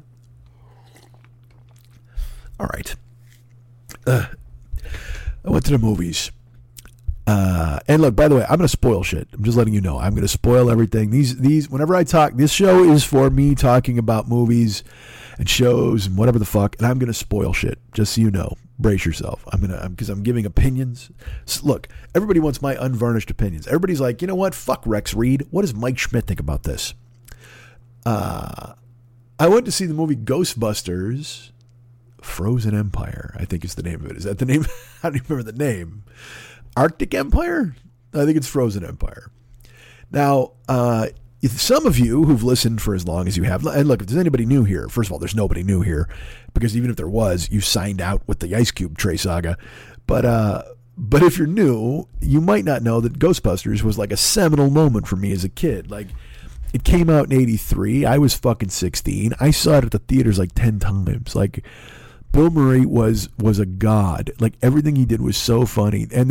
right. I went to the movies. And look, by the way, I'm going to spoil shit. I'm just letting you know. I'm going to spoil everything. These, whenever I talk, this show is for me talking about movies and shows and whatever the fuck, and I'm going to spoil shit, just so you know. Brace yourself. Because I'm giving opinions. Look, everybody wants my unvarnished opinions. Everybody's like, you know what? Fuck Rex Reed. What does Mike Schmidt think about this? I went to see the movie Ghostbusters Frozen Empire, I think is the name of it. Is that the name? I don't even remember the name. Arctic Empire? I think it's Frozen Empire. Now, if some of you who've listened for as long as you have, and look, if there's anybody new here, first of all, there's nobody new here, because even if there was, you signed out with the Ice Cube Trey saga. But if you're new, you might not know that Ghostbusters was like a seminal moment for me as a kid. Like, it came out in 83. I was fucking 16. I saw it at the theaters like 10 times. Like, Bill Murray was a god. Like, everything he did was so funny. And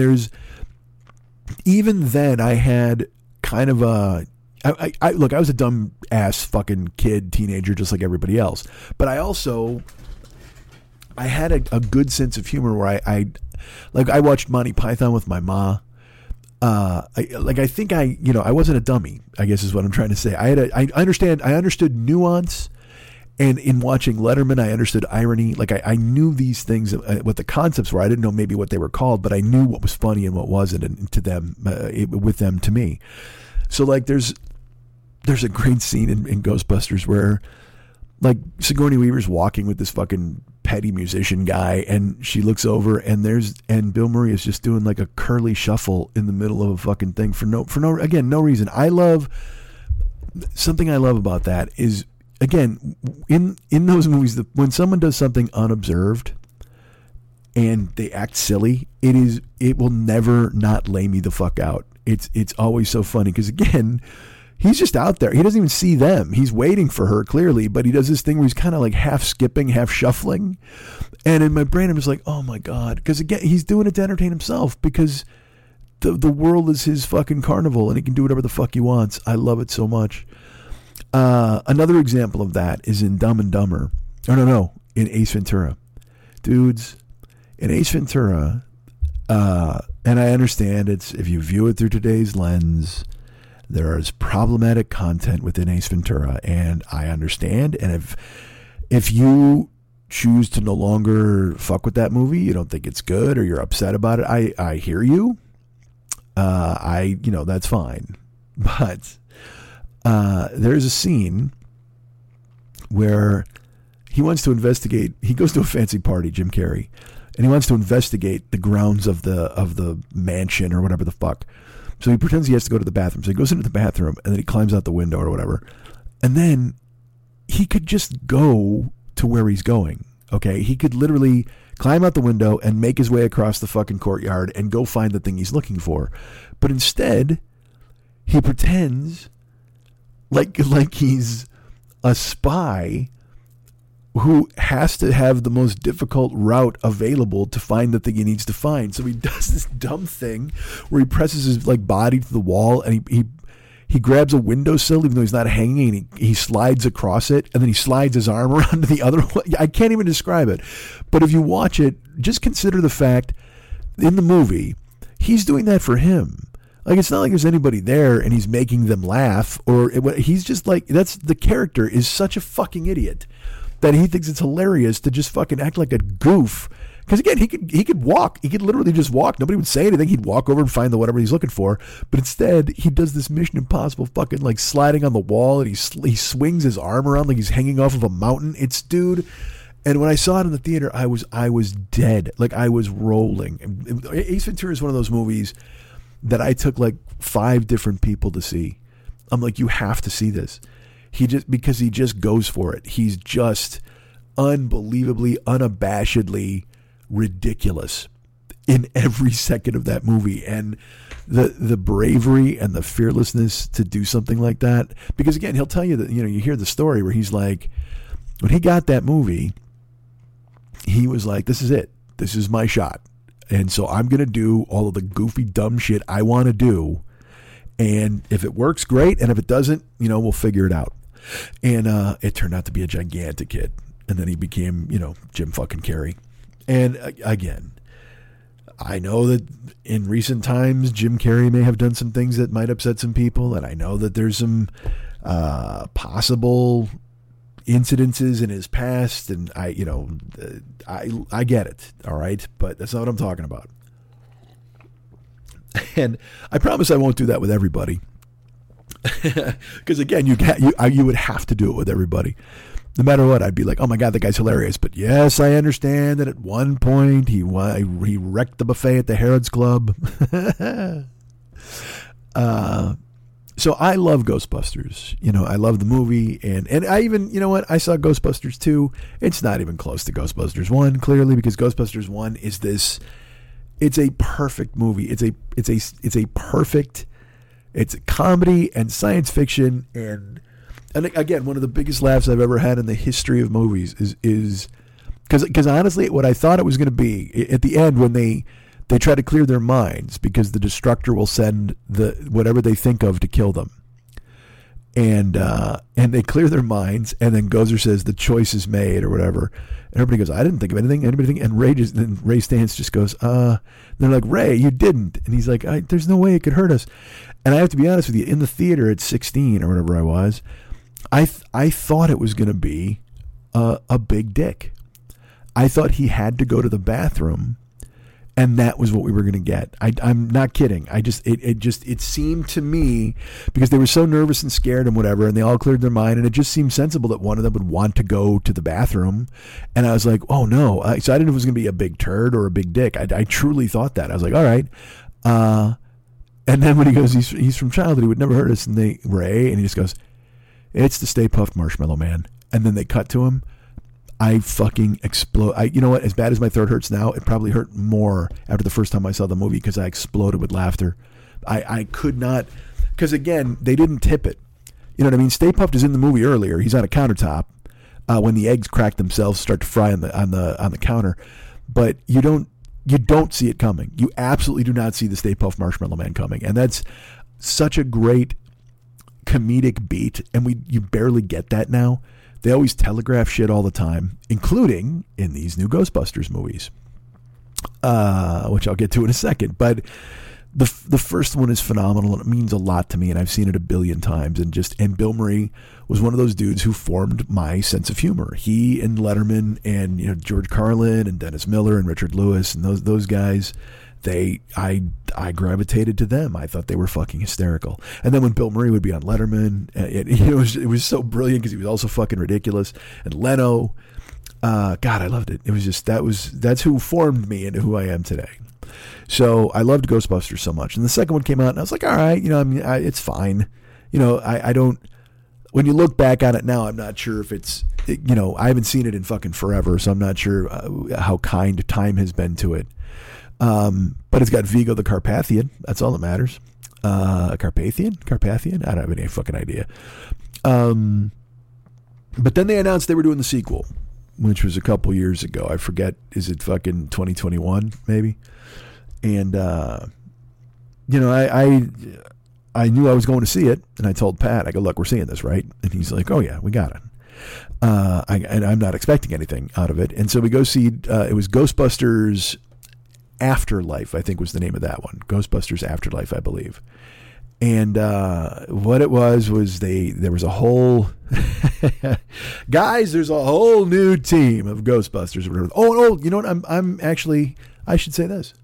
even then I had kind of look, I was a dumb ass fucking kid, teenager, just like everybody else. But I had a good sense of humor where I watched Monty Python with my ma. I wasn't a dummy, I guess is what I'm trying to say. I understood nuance. And in watching Letterman, I understood irony. Like, I knew these things, what the concepts were. I didn't know maybe what they were called, but I knew what was funny and what wasn't, and to them, with them, to me. So, like, there's a great scene in Ghostbusters where, like, Sigourney Weaver's walking with this fucking petty musician guy, and she looks over, and Bill Murray is just doing like a curly shuffle in the middle of a fucking thing for no reason. Something I love about that is, again, in those movies, when someone does something unobserved and they act silly, it will never not lay me the fuck out. It's always so funny because, again, he's just out there. He doesn't even see them. He's waiting for her, clearly, but he does this thing where he's kind of like half skipping, half shuffling. And in my brain, I'm just like, oh my God. Because, again, he's doing it to entertain himself because the world is his fucking carnival and he can do whatever the fuck he wants. I love it so much. Another example of that is in Dumb and Dumber. In Ace Ventura. Dudes, in Ace Ventura, and I understand if you view it through today's lens, there is problematic content within Ace Ventura, and I understand. And if you choose to no longer fuck with that movie, you don't think it's good, or you're upset about it, I hear you. That's fine. But there's a scene where he wants to investigate. He goes to a fancy party, Jim Carrey, and he wants to investigate the grounds of the mansion or whatever the fuck. So he pretends he has to go to the bathroom. So he goes into the bathroom and then he climbs out the window or whatever. And then he could just go to where he's going. Okay, he could literally climb out the window and make his way across the fucking courtyard and go find the thing he's looking for. But instead, he pretends like he's a spy who has to have the most difficult route available to find the thing he needs to find. So he does this dumb thing where he presses his body to the wall and he grabs a windowsill even though he's not hanging, and he slides across it, and then he slides his arm around to the other one. I can't even describe it. But if you watch it, just consider the fact in the movie, he's doing that for him. Like, it's not like there's anybody there and he's making them laugh, or he's just like, the character is such a fucking idiot that he thinks it's hilarious to just fucking act like a goof. Because, again, he could walk. He could literally just walk. Nobody would say anything. He'd walk over and find whatever he's looking for. But instead, he does this Mission Impossible fucking like sliding on the wall, and he swings his arm around like he's hanging off of a mountain. Dude. And when I saw it in the theater, I was dead. Like, I was rolling. Ace Ventura is one of those movies that I took like 5 different people to see. I'm like, you have to see this. Because he just goes for it. He's just unbelievably, unabashedly ridiculous in every second of that movie. And the bravery and the fearlessness to do something like that. Because, again, he'll tell you that, you hear the story where he's like, when he got that movie, he was like, this is it. This is my shot. And so I'm going to do all of the goofy, dumb shit I want to do. And if it works, great. And if it doesn't, we'll figure it out. And it turned out to be a gigantic hit. And then he became, Jim fucking Carrey. And again, I know that in recent times, Jim Carrey may have done some things that might upset some people, and I know that there's some possible incidences in his past, and I get it, all right, but that's not what I'm talking about. And I promise I won't do that with everybody, because again, you would have to do it with everybody. No matter what, I'd be like, oh my God, that guy's hilarious. But yes, I understand that at one point he wrecked the buffet at the Harrods Club. So I love Ghostbusters. I love the movie. And I even, I saw Ghostbusters 2. It's not even close to Ghostbusters 1, clearly, because Ghostbusters 1 is this, it's a perfect movie. It's a perfect, it's a comedy and science fiction, and again, one of the biggest laughs I've ever had in the history of movies is because honestly, what I thought it was going to be at the end when they try to clear their minds because the Destructor will send whatever they think of to kill them, and they clear their minds, and then Gozer says the choice is made or whatever, and everybody goes, I didn't think of anything. Anybody think? And Ray Stantz just goes, they're like, Ray, you didn't, and he's like, there's no way it could hurt us. And I have to be honest with you, in the theater at 16 or whatever I was, I thought it was going to be a big dick. I thought he had to go to the bathroom, and that was what we were going to get. I'm not kidding. It seemed to me, because they were so nervous and scared and whatever, and they all cleared their mind, and it just seemed sensible that one of them would want to go to the bathroom. And I was like, oh no. So I didn't know if it was going to be a big turd or a big dick. I truly thought that. I was like, all right. And then when he goes, he's from childhood, he would never hurt us. And Ray, and he just goes, it's the Stay Puft Marshmallow Man. And then they cut to him. I fucking explode. You know what? As bad as my throat hurts now, it probably hurt more after the first time I saw the movie because I exploded with laughter. I could not, because again, they didn't tip it. You know what I mean? Stay Puft is in the movie earlier. He's on a countertop when the eggs crack themselves, start to fry on the counter. But you don't see it coming. You absolutely do not see the Stay Puft Marshmallow Man coming, and that's such a great comedic beat, and you barely get that now. They always telegraph shit all the time, including in these new Ghostbusters movies, which I'll get to in a second. But the first one is phenomenal, and it means a lot to me, and I've seen it a billion times. And Bill Murray was one of those dudes who formed my sense of humor. He and Letterman and George Carlin and Dennis Miller and Richard Lewis and those guys. I gravitated to them. I thought they were fucking hysterical. And then when Bill Murray would be on Letterman, it was so brilliant because he was also fucking ridiculous. And Leno, God, I loved it. It was just that's who formed me into who I am today. So I loved Ghostbusters so much. And the second one came out, and I was like, all right, it's fine. I don't. When you look back on it now, I'm not sure if it's. I haven't seen it in fucking forever, so I'm not sure how kind time has been to it. But it's got Vigo the Carpathian. That's all that matters. Carpathian? I don't have any fucking idea. But then they announced they were doing the sequel, which was a couple years ago. I forget. Is it fucking 2021 maybe? And, I knew I was going to see it, and I told Pat, I go, look, we're seeing this, right? And he's like, oh yeah, we got it. And I'm not expecting anything out of it. And so we go see, it was Ghostbusters Afterlife, I think was the name of that one. Ghostbusters Afterlife, I believe. And what it was there was a whole guys, there's a whole new team of Ghostbusters. Oh, you know what? I'm actually, I should say this.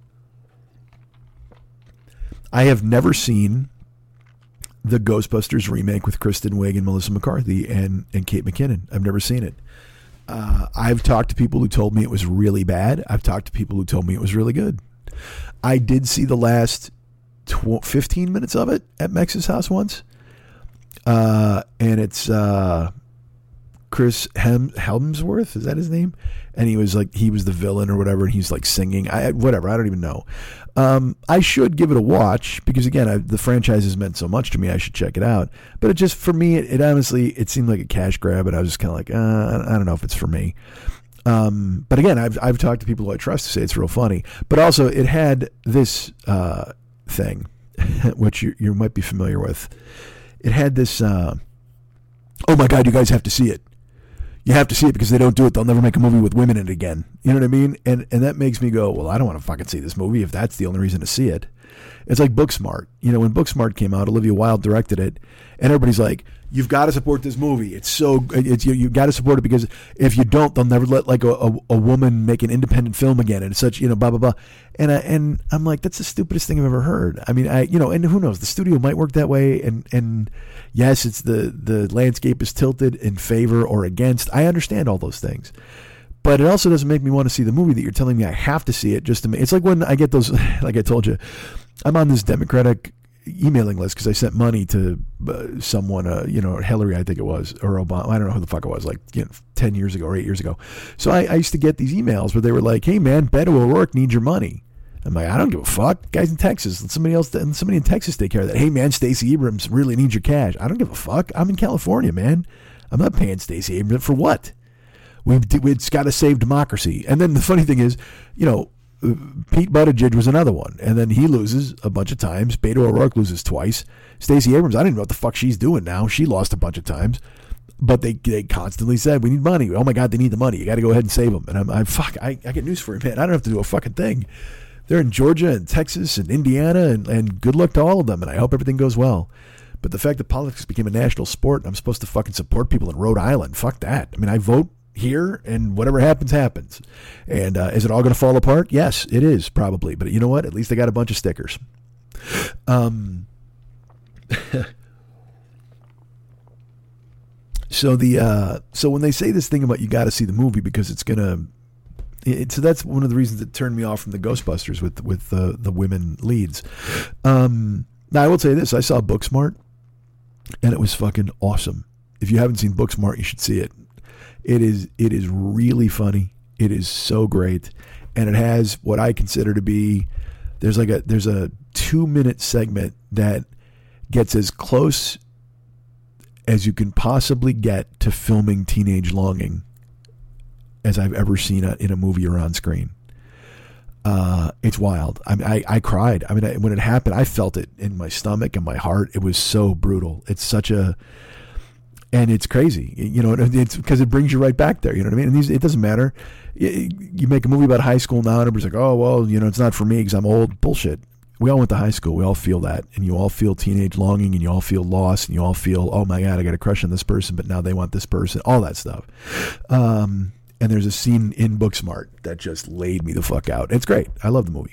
I have never seen the Ghostbusters remake with Kristen Wiig and Melissa McCarthy and Kate McKinnon. I've never seen it. I've talked to people who told me it was really bad. I've talked to people who told me it was really good. I did see the last 15 minutes of it at Mex's house once. And it's Chris Hemsworth. Is that his name? And he was the villain or whatever. And he's like singing. Whatever. I don't even know. I should give it a watch because again, the franchise has meant so much to me. I should check it out. But it just, for me, it honestly, it seemed like a cash grab, and I was just kind of like, I don't know if it's for me. But again, I've talked to people who I trust to say it's real funny. But also, it had this thing, which you might be familiar with. It had this. Oh my God, you guys have to see it. You have to see it because they don't do it. They'll never make a movie with women in it again. You know what I mean? And that makes me go, well, I don't want to fucking see this movie if that's the only reason to see it. It's like Booksmart. You know, when Booksmart came out, Olivia Wilde directed it, and everybody's like, you've got to support this movie. You got to support it because if you don't, they'll never let like a woman make an independent film again. And it's such, you know, blah, blah, blah. And I'm like, that's the stupidest thing I've ever heard. I mean, and who knows, the studio might work that way. And yes, it's the landscape is tilted in favor or against. I understand all those things. But it also doesn't make me want to see the movie that you're telling me I have to see it just to make. It's like when I get those, like I told you, I'm on this Democratic emailing list because I sent money to someone, Hillary, I think it was, or Obama. I don't know who the fuck it was, like 10 years ago or 8 years ago. So I used to get these emails where they were like, hey man, Beto O'Rourke needs your money. I'm like, I don't give a fuck. Guy's in Texas. Let somebody in Texas take care of that. Hey man, Stacey Abrams really needs your cash. I don't give a fuck. I'm in California, man. I'm not paying Stacey Abrams for what? We've got to save democracy. And then the funny thing is, Pete Buttigieg was another one. And then he loses a bunch of times. Beto O'Rourke loses twice. Stacey Abrams, I don't even know what the fuck she's doing now. She lost a bunch of times. But they constantly said, we need money. Oh my God, they need the money. You got to go ahead and save them. And I get news for you, man. I don't have to do a fucking thing. They're in Georgia and Texas and Indiana, and good luck to all of them. And I hope everything goes well. But the fact that politics became a national sport and I'm supposed to fucking support people in Rhode Island, fuck that. I mean, I vote here, and whatever happens, happens. And is it all going to fall apart? Yes, it is, probably. But you know what? At least they got a bunch of stickers. So when they say this thing about you got to see the movie because it's going to... So that's one of the reasons that turned me off from the Ghostbusters with the women leads. Now, I will say this. I saw Booksmart, and it was fucking awesome. If you haven't seen Booksmart, you should see it. It is really funny. It is so great. And it has what I consider to be, there's a 2-minute segment that gets as close as you can possibly get to filming Teenage Longing as I've ever seen it in a movie or on screen. It's wild. I cried. I mean, when it happened, I felt it in my stomach and my heart. It was so brutal. It's such a... And it's crazy, it's because it brings you right back there. You know what I mean? And it doesn't matter. You make a movie about high school now, and everybody's like, oh, well, it's not for me because I'm old. Bullshit. We all went to high school. We all feel that. And you all feel teenage longing, and you all feel lost, and you all feel, oh my God, I got a crush on this person, but now they want this person. All that stuff. And there's a scene in Booksmart that just laid me the fuck out. It's great. I love the movie.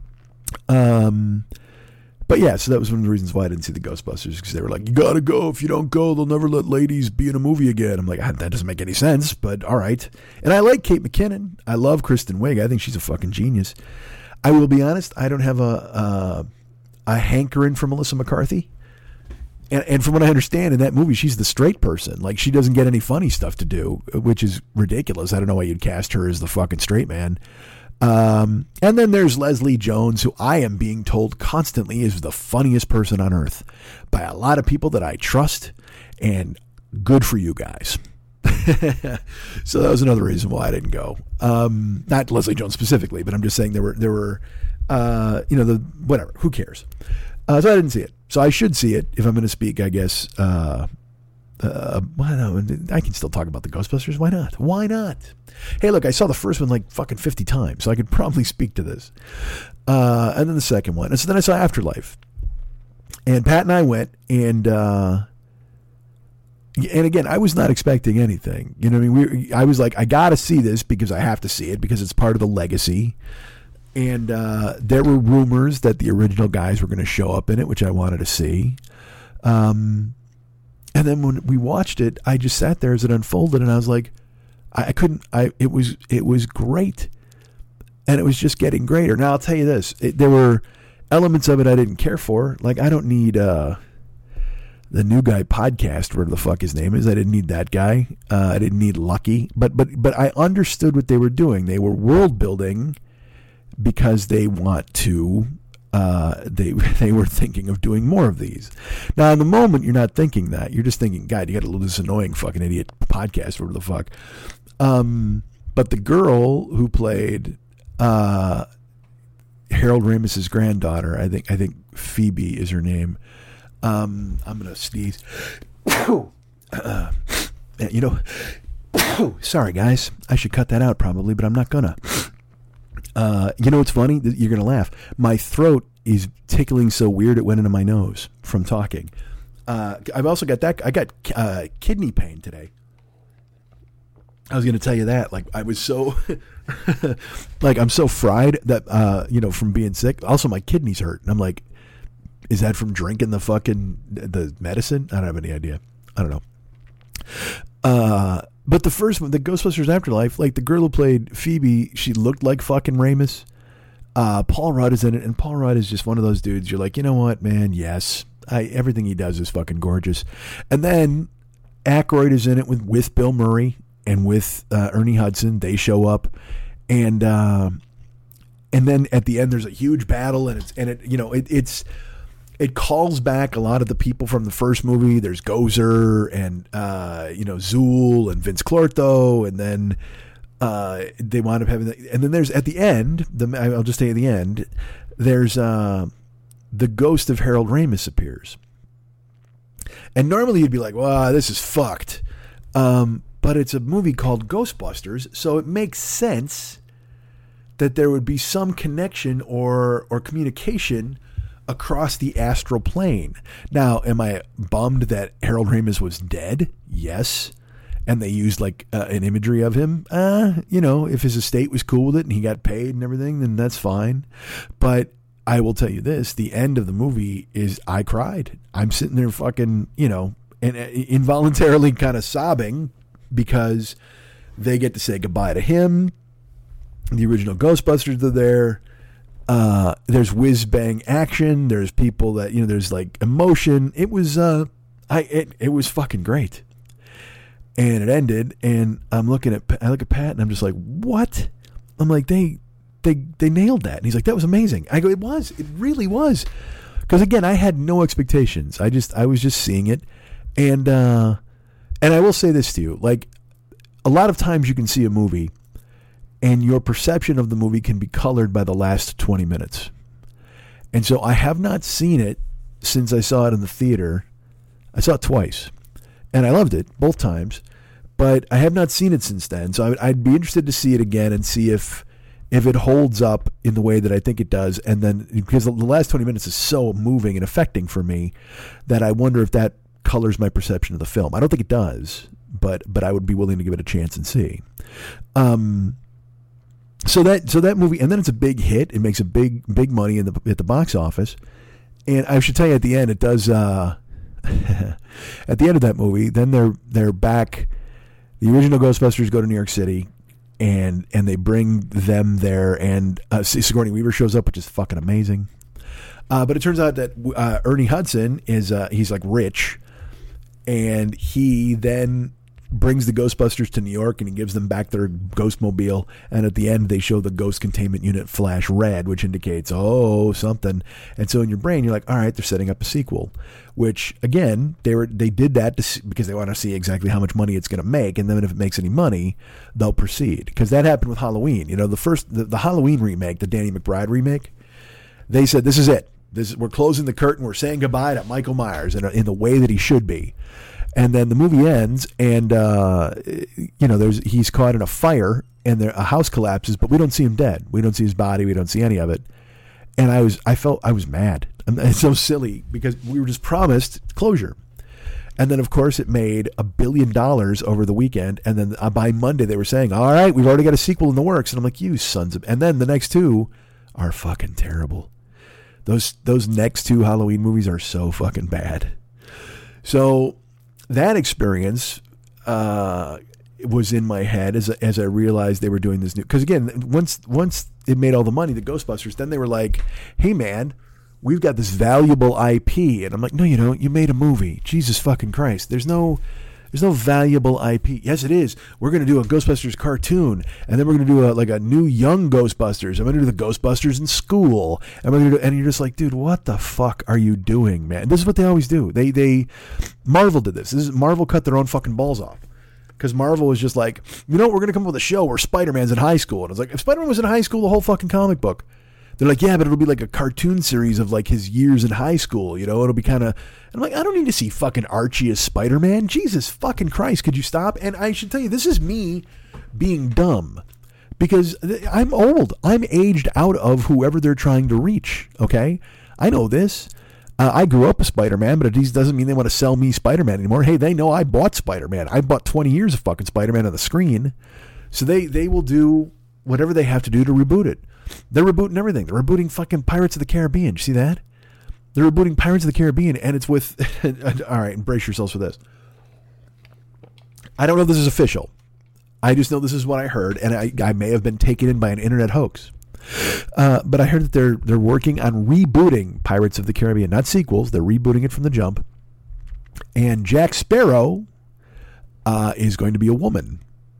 But yeah, so that was one of the reasons why I didn't see the Ghostbusters, because they were like, you gotta go. If you don't go, they'll never let ladies be in a movie again. I'm like, that doesn't make any sense, but all right. And I like Kate McKinnon. I love Kristen Wiig. I think she's a fucking genius. I will be honest, I don't have a hankering for Melissa McCarthy. And from what I understand, in that movie, she's the straight person. Like, she doesn't get any funny stuff to do, which is ridiculous. I don't know why you'd cast her as the fucking straight man. And then there's Leslie Jones, who I am being told constantly is the funniest person on earth by a lot of people that I trust, and good for you guys. So that was another reason why I didn't go. Not Leslie Jones specifically, but I'm just saying there were whatever, who cares? So I didn't see it. So I should see it if I'm going to speak, I guess. Why not? I can still talk about the Ghostbusters. Why not? Why not? Hey, look, I saw the first one like fucking 50 times, so I could probably speak to this. And then the second one. And so then I saw Afterlife. And Pat and I went, and again, I was not expecting anything. You know what I mean? I was like, I got to see this because I have to see it because it's part of the legacy. And there were rumors that the original guys were going to show up in it, which I wanted to see. And then when we watched it, I just sat there as it unfolded, and I was like, it was great. And it was just getting greater. Now, I'll tell you this. There were elements of it I didn't care for. Like, I don't need the New Guy podcast, whatever the fuck his name is. I didn't need that guy. I didn't need Lucky. But I understood what they were doing. They were world building because they want to... they were thinking of doing more of these. Now, in the moment, you're not thinking that. You're just thinking, God, you got to listen to this annoying fucking idiot podcast, whatever the fuck. But the girl who played Harold Ramis's granddaughter, I think Phoebe is her name. I'm gonna sneeze. Sorry, guys. I should cut that out probably, but I'm not gonna. You know what's funny? You're gonna laugh. My throat is tickling so weird it went into my nose from talking. I've also got that. I got kidney pain today. I was going to tell you that. Like, I was so, like, I'm so fried that, from being sick. Also, my kidneys hurt. And I'm like, is that from drinking the medicine? I don't have any idea. I don't know. But the first one, the Ghostbusters Afterlife, like, the girl who played Phoebe, she looked like fucking Ramis. Paul Rudd is in it, and Paul Rudd is just one of those dudes. You're like, you know what, man? Yes. Everything he does is fucking gorgeous. And then Aykroyd is in it with Bill Murray. And with Ernie Hudson, they show up, and then at the end there's a huge battle, and it calls back a lot of the people from the first movie. There's Gozer and Zool and Vince Clortho, and then they wind up having and then there's at the end. I'll just say at the end, there's the ghost of Harold Ramis appears, and normally you'd be like, "Wow, this is fucked." But it's a movie called Ghostbusters, so it makes sense that there would be some connection or communication across the astral plane. Now, am I bummed that Harold Ramis was dead? Yes. And they used like an imagery of him. If his estate was cool with it and he got paid and everything, then that's fine. But I will tell you this, the end of the movie is I cried. I'm sitting there fucking, and involuntarily kind of sobbing, because they get to say goodbye to him. The original Ghostbusters are there. There's whiz bang action. There's people that, there's like emotion. It was, it was fucking great. And it ended, and I look at Pat and I'm just like, what? I'm like, they nailed that. And he's like, that was amazing. I go, it really was. Because again, I had no expectations. I was just seeing it. And I will say this to you, like, a lot of times you can see a movie and your perception of the movie can be colored by the last 20 minutes. And so I have not seen it since I saw it in the theater. I saw it twice, and I loved it both times, but I have not seen it since then. So I'd be interested to see it again and see if it holds up in the way that I think it does. And then, because the last 20 minutes is so moving and affecting for me that I wonder if that colors my perception of the film. I don't think it does, but I would be willing to give it a chance and see. So that movie, and then it's a big hit. It makes a big money at the box office. And I should tell you, at the end, it does. At the end of that movie, then they're back. The original Ghostbusters go to New York City, and they bring them there, and Sigourney Weaver shows up, which is fucking amazing. But it turns out that Ernie Hudson is he's like rich. And he then brings the Ghostbusters to New York, and he gives them back their Ghostmobile. And at the end, they show the Ghost Containment Unit flash red, which indicates, something. And so in your brain, you're like, all right, they're setting up a sequel. Which, again, they did that because they want to see exactly how much money it's going to make. And then if it makes any money, they'll proceed. Because that happened with Halloween. The Halloween remake, the Danny McBride remake, they said, this is it. We're closing the curtain. We're saying goodbye to Michael Myers in the way that he should be. And then the movie ends, and he's caught in a fire, and a house collapses, but we don't see him dead. We don't see his body. We don't see any of it. And I was mad. It's so silly because we were just promised closure. And then, of course, it made $1 billion over the weekend. And then by Monday, they were saying, all right, we've already got a sequel in the works. And I'm like, you sons of... And then the next two are fucking terrible. Those next two Halloween movies are so fucking bad. So that experience was in my head as I realized they were doing this new... Because again, once it made all the money, the Ghostbusters, then they were like, hey, man, we've got this valuable IP. And I'm like, no, you don't. You made a movie. Jesus fucking Christ. There's no valuable IP. Yes, it is. We're going to do a Ghostbusters cartoon, and then we're going to do a new young Ghostbusters. I'm going to do the Ghostbusters in school. And you're just like, dude, what the fuck are you doing, man? This is what they always do. Marvel did this. Marvel cut their own fucking balls off. Because Marvel was just like, we're going to come up with a show where Spider-Man's in high school. And I was like, if Spider-Man was in high school, the whole fucking comic book. They're like, yeah, but it'll be like a cartoon series of like his years in high school, you know, it'll be kind of, I'm like, I don't need to see fucking Archie as Spider-Man. Jesus fucking Christ, could you stop? And I should tell you, this is me being dumb because I'm old. I'm aged out of whoever they're trying to reach, okay? I know this. I grew up a Spider-Man, but it doesn't mean they want to sell me Spider-Man anymore. Hey, they know I bought Spider-Man. I bought 20 years of fucking Spider-Man on the screen. So they will do whatever they have to do to reboot it. They're rebooting everything. They're rebooting fucking Pirates of the Caribbean. You see that? They're rebooting Pirates of the Caribbean, and it's with... all right, brace yourselves for this. I don't know if this is official. I just know this is what I heard, and I may have been taken in by an internet hoax. But I heard that they're working on rebooting Pirates of the Caribbean, not sequels. They're rebooting it from the jump. And Jack Sparrow is going to be a woman.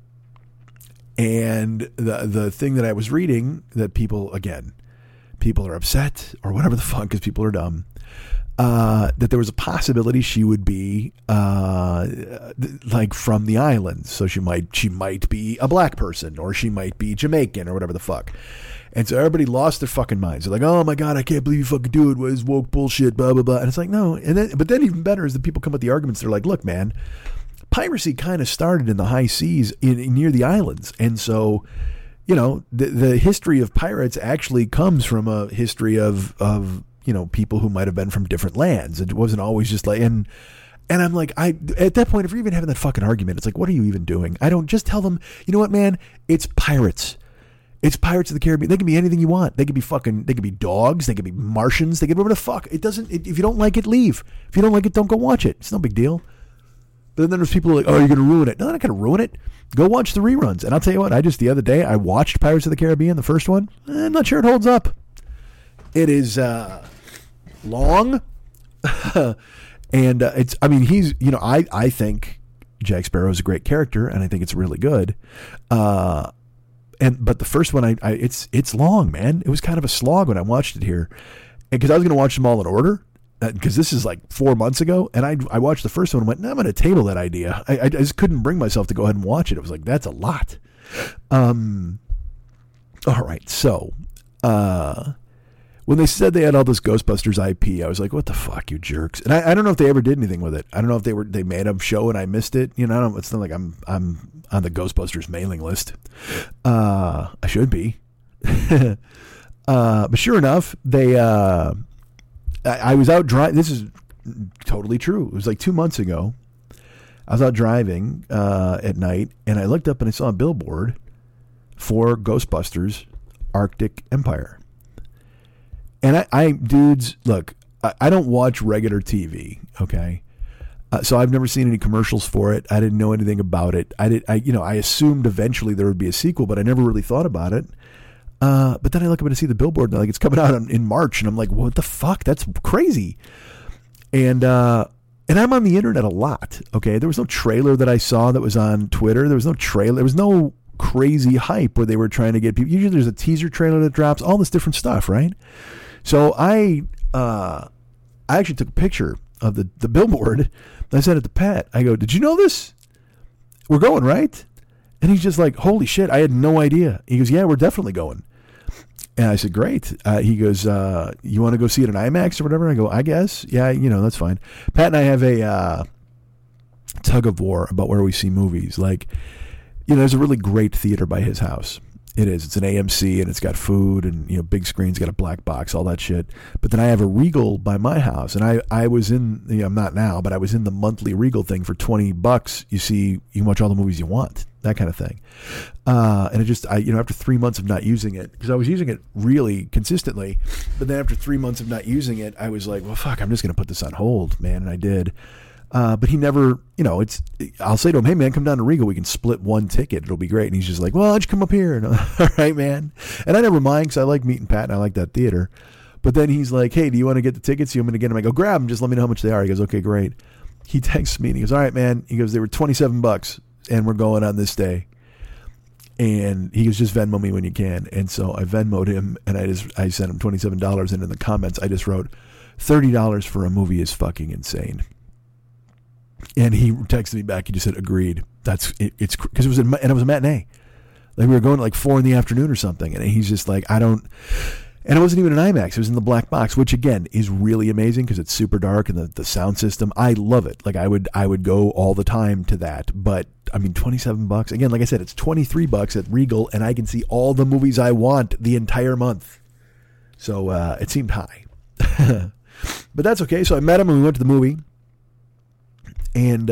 And the thing that I was reading that people are upset or whatever the fuck because people are dumb. That there was a possibility she would be like from the islands, so she might be a black person or she might be Jamaican or whatever the fuck. And so everybody lost their fucking minds. They're like, "Oh my god, I can't believe you fucking do it. What is woke bullshit?" Blah blah blah. And it's like, no. But then even better is that people come with the arguments. They're like, "Look, man, piracy kind of started in the high seas near the islands, and so." You know, the history of pirates actually comes from a history of you know, people who might have been from different lands. It wasn't always just like, and I'm like, at that point, if you're even having that fucking argument, it's like, what are you even doing? I don't just tell them, you know what, man, it's pirates. It's Pirates of the Caribbean. They can be anything you want. They could be dogs. They could be Martians. They could be whatever the fuck. If you don't like it, leave. If you don't like it, don't go watch it. It's no big deal. But then there's people who are like, oh, you're going to ruin it. No, I'm not going to ruin it. Go watch the reruns. And I'll tell you what, the other day, I watched Pirates of the Caribbean, the first one. I'm not sure it holds up. It is long. And I think Jack Sparrow is a great character, and I think it's really good. But the first one, it's long, man. It was kind of a slog when I watched it here. And because I was going to watch them all in order. Because this is like 4 months ago, and I watched the first one and went, no, I'm going to table that idea. I just couldn't bring myself to go ahead and watch it. It was like, that's a lot. All right, so when they said they had all this Ghostbusters IP, I was like, what the fuck, you jerks? And I don't know if they ever did anything with it. I don't know if they made a show and I missed it. You know, it's not like I'm on the Ghostbusters mailing list. I should be. But sure enough, I was out driving. This is totally true. It was like 2 months ago. I was out driving at night, and I looked up and I saw a billboard for Ghostbusters Arctic Empire. And dudes, look, I don't watch regular TV, okay? So I've never seen any commercials for it. I didn't know anything about it. I assumed eventually there would be a sequel, but I never really thought about it. But then I look up and see the billboard and it's coming out in March, and I'm like, what the fuck? That's crazy. And I'm on the internet a lot. Okay. There was no trailer that I saw that was on Twitter. There was no trailer. There was no crazy hype where they were trying to get people. Usually there's a teaser trailer that drops, all this different stuff. Right. So I actually took a picture of the billboard. And I sent it to Pat. I go, did you know this? We're going, right? And he's just like, holy shit, I had no idea. He goes, yeah, we're definitely going. And I said, great. He goes, you want to go see it in IMAX or whatever? I go, I guess. Yeah, that's fine. Pat and I have a tug of war about where we see movies. Like, there's a really great theater by his house. It is. It's an AMC, and it's got food and, big screens, got a black box, all that shit. But then I have a Regal by my house. And I was in, I'm not now, but I was in the monthly Regal thing for $20. You can watch all the movies you want, that kind of thing. And it just, after 3 months of not using it, because I was using it really consistently, but then after 3 months of not using it, I was like, well, fuck, I'm just going to put this on hold, man. And I did. But he never, I'll say to him, hey, man, come down to Regal. We can split one ticket. It'll be great. And he's just like, well, why don't you come up here? And all right, man. And I never mind because I like meeting Pat and I like that theater. But then he's like, hey, do you want to get the tickets? You want me to get them? I go, grab them. Just let me know how much they are. He goes, okay, great. He texts me and he goes, all right, man. He goes, they were $27 and we're going on this day. And he goes, just Venmo me when you can. And so I Venmo'd him and I sent him $27. And in the comments, I just wrote, $30 for a movie is fucking insane. And he texted me back. He just said, agreed. It's because it was a matinee. Like we were going at like 4 p.m. or something. And he's just like, And it wasn't even an IMAX. It was in the black box, which again is really amazing because it's super dark and the sound system. I love it. Like I would go all the time to that. But I mean, $27 again. Like I said, it's $23 at Regal, and I can see all the movies I want the entire month. So it seemed high, but that's okay. So I met him and we went to the movie, and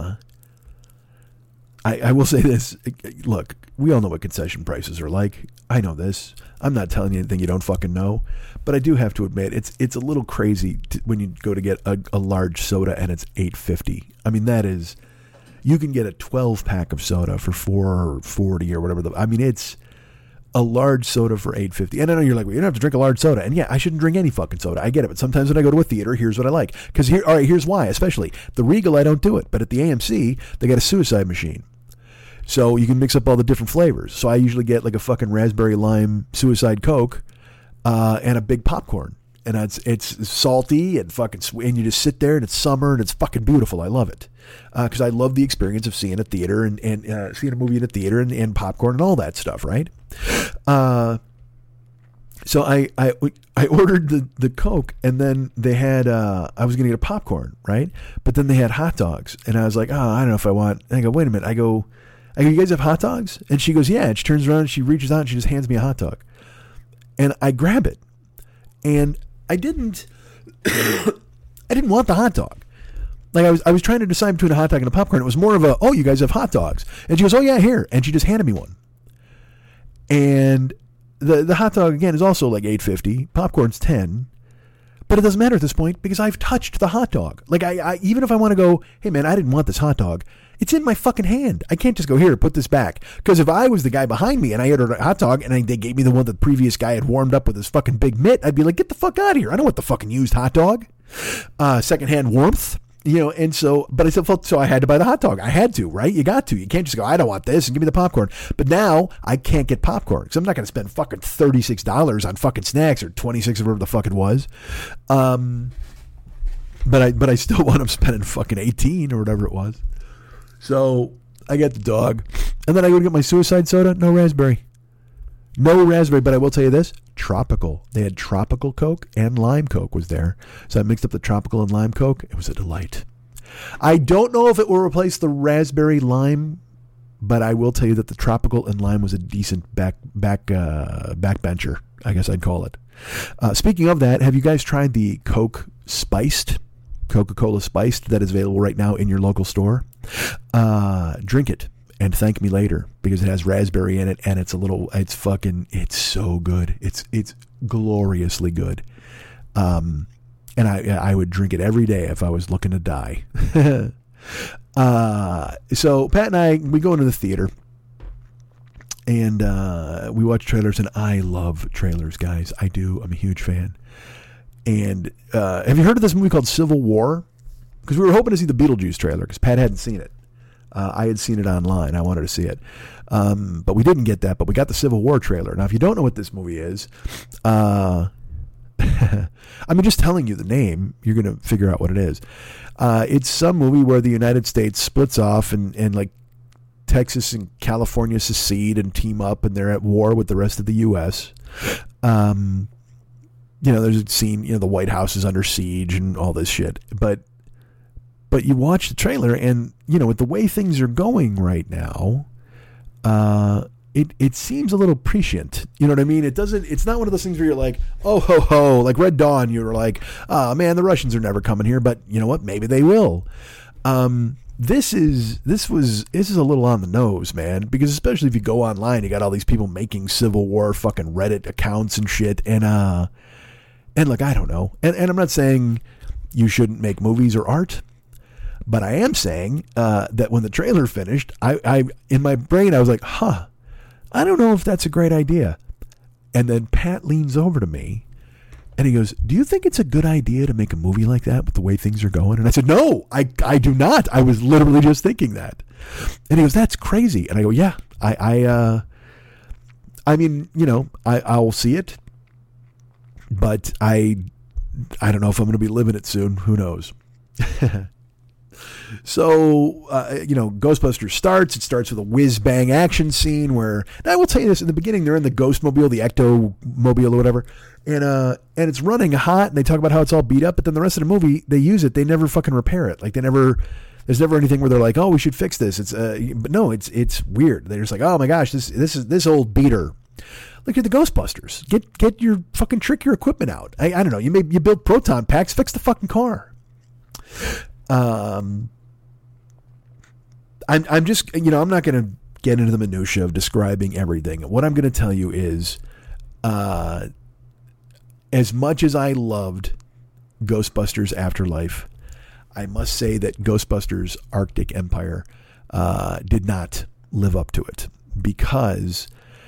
I will say this. Look, we all know what concession prices are like. I know this. I'm not telling you anything you don't fucking know, but I do have to admit it's a little crazy when you go to get a large soda and it's $8.50. I mean, that is, you can get a 12-pack of soda for $4.40 or whatever. I mean, it's a large soda for $8.50. And I know you're like, well, you don't have to drink a large soda. And yeah, I shouldn't drink any fucking soda. I get it. But sometimes when I go to a theater, here's what I like. Because here's why. Especially the Regal, I don't do it. But at the AMC, they got a suicide machine. So you can mix up all the different flavors. So I usually get like a fucking raspberry lime suicide Coke and a big popcorn. And it's salty and fucking sweet. And you just sit there and it's summer and it's fucking beautiful. I love it. Because I love the experience of seeing a theater and seeing a movie in a theater and popcorn and all that stuff, right? So I ordered the Coke, and then they had I was going to get a popcorn, right? But then they had hot dogs, and I was like, oh, I don't know if I want. And I go, wait a minute. I go, you guys have hot dogs? And she goes, yeah. And she turns around and she reaches out and she just hands me a hot dog, and I grab it, and I didn't want the hot dog. Like I was trying to decide between a hot dog and a popcorn. It was more of a, oh, you guys have hot dogs, and she goes, oh yeah, here, and she just handed me one. And the hot dog again is also like $8.50. Popcorn's $10, but it doesn't matter at this point because I've touched the hot dog. Like I even if I want to go, hey man, I didn't want this hot dog. It's in my fucking hand. I can't just go here, put this back. Because if I was the guy behind me and I ordered a hot dog and they gave me the one that the previous guy had warmed up with his fucking big mitt, I'd be like, get the fuck out of here. I don't want the fucking used hot dog. Secondhand warmth. You know, and so, but I said, so I had to buy the hot dog. I had to, right? You got to. You can't just go, I don't want this, and give me the popcorn. But now I can't get popcorn because I'm not going to spend fucking $36 on fucking snacks or $26 or whatever the fuck it was. But I still want them spending fucking $18 or whatever it was. So I get the dog, and then I go to get my suicide soda. No raspberry. No raspberry, but I will tell you this, tropical. They had tropical Coke and lime Coke was there. So I mixed up the tropical and lime Coke. It was a delight. I don't know if it will replace the raspberry lime, but I will tell you that the tropical and lime was a decent backbencher, I guess I'd call it. Speaking of that, have you guys tried the Coke Spiced? Coca-Cola Spiced that is available right now in your local store? Drink it. And thank me later because it has raspberry in it and it's so good. It's gloriously good. And I would drink it every day if I was looking to die. So Pat and I, we go into the theater and we watch trailers, and I love trailers, guys. I do. I'm a huge fan. And have you heard of this movie called Civil War? Because we were hoping to see the Beetlejuice trailer because Pat hadn't seen it. I had seen it online. I wanted to see it. But we didn't get that, but we got the Civil War trailer. Now, if you don't know what this movie is, I mean, just telling you the name, you're going to figure out what it is. It's some movie where the United States splits off and like Texas and California secede and team up, and they're at war with the rest of the U.S. You know, there's a scene, you know, the White House is under siege and all this shit. But you watch the trailer and, you know, with the way things are going right now, it seems a little prescient. You know what I mean? It's not one of those things where you're like, oh, ho, ho, like Red Dawn. You were like, oh man, the Russians are never coming here, but you know what? Maybe they will. This is a little on the nose, man, because especially if you go online, you got all these people making Civil War fucking Reddit accounts and shit. And look, I don't know. And I'm not saying you shouldn't make movies or art. But I am saying that when the trailer finished, I in my brain, I was like, I don't know if that's a great idea. And then Pat leans over to me and he goes, do you think it's a good idea to make a movie like that with the way things are going? And I said, no, I do not. I was literally just thinking that. And he goes, that's crazy. And I go, yeah, I mean, you know, I'll see it, but I don't know if I'm going to be living it soon. Who knows? So, Ghostbusters starts. It starts with a whiz-bang action scene where, now I will tell you this, in the beginning, they're in the Ghostmobile, the Ectomobile or whatever, and it's running hot, and they talk about how it's all beat up, but then the rest of the movie, they use it. They never fucking repair it. Like, there's never anything where they're like, oh, we should fix this. But no, it's weird. They're just like, oh my gosh, this old beater. Look at the Ghostbusters. Get your fucking trick your equipment out. I don't know. You build proton packs, fix the fucking car. I'm just, I'm not going to get into the minutia of describing everything. What I'm going to tell you is, as much as I loved Ghostbusters Afterlife, I must say that Ghostbusters Arctic Empire did not live up to it, because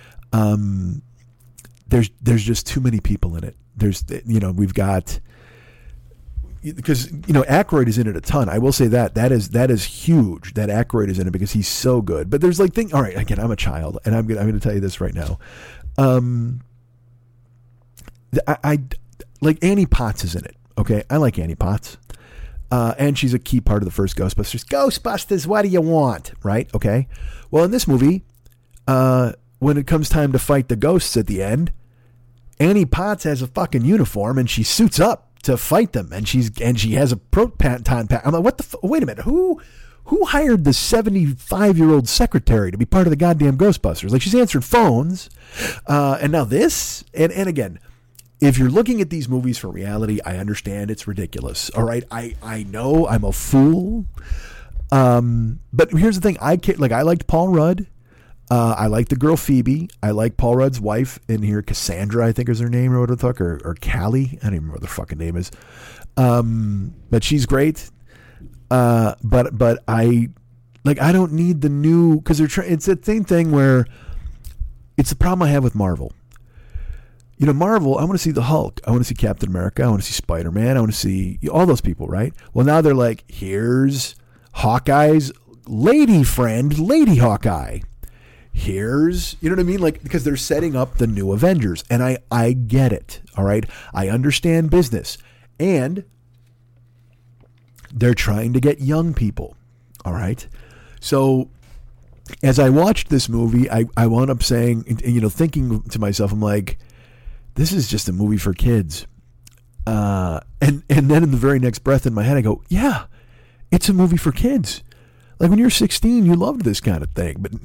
there's just too many people in it. We've got, because Aykroyd is in it a ton. I will say that is huge that Aykroyd is in it, because he's so good. But there's like all right, again, I'm a child, and I'm going to tell you this right now. I like Annie Potts is in it. Okay, I like Annie Potts. And she's a key part of the first Ghostbusters. Ghostbusters, what do you want? Right? Okay. Well, in this movie, when it comes time to fight the ghosts at the end, Annie Potts has a fucking uniform and she suits up to fight them, and she has a proton pack. I'm like, what the? Wait a minute, who hired the 75-year-old secretary to be part of the goddamn Ghostbusters? Like, she's answered phones, and now this, and again. If you're looking at these movies for reality, I understand it's ridiculous. All right, I know I'm a fool, but here's the thing: I liked Paul Rudd, I liked the girl Phoebe, I like Paul Rudd's wife in here, Cassandra, I think is her name, or what the fuck, or Callie, I don't even remember what the fucking name is, but she's great. But I don't need the new, because it's the same thing where it's the problem I have with Marvel. Marvel, I want to see the Hulk. I want to see Captain America. I want to see Spider-Man. I want to see all those people, right? Well, now they're like, here's Hawkeye's lady friend, Lady Hawkeye. Here's, you know what I mean? Like, because they're setting up the new Avengers. And I get it, all right? I understand business. And they're trying to get young people, all right? So as I watched this movie, I wound up saying, thinking to myself, I'm like, this is just a movie for kids. And then in the very next breath in my head, I go, yeah, it's a movie for kids. Like when you're 16, you loved this kind of thing. But,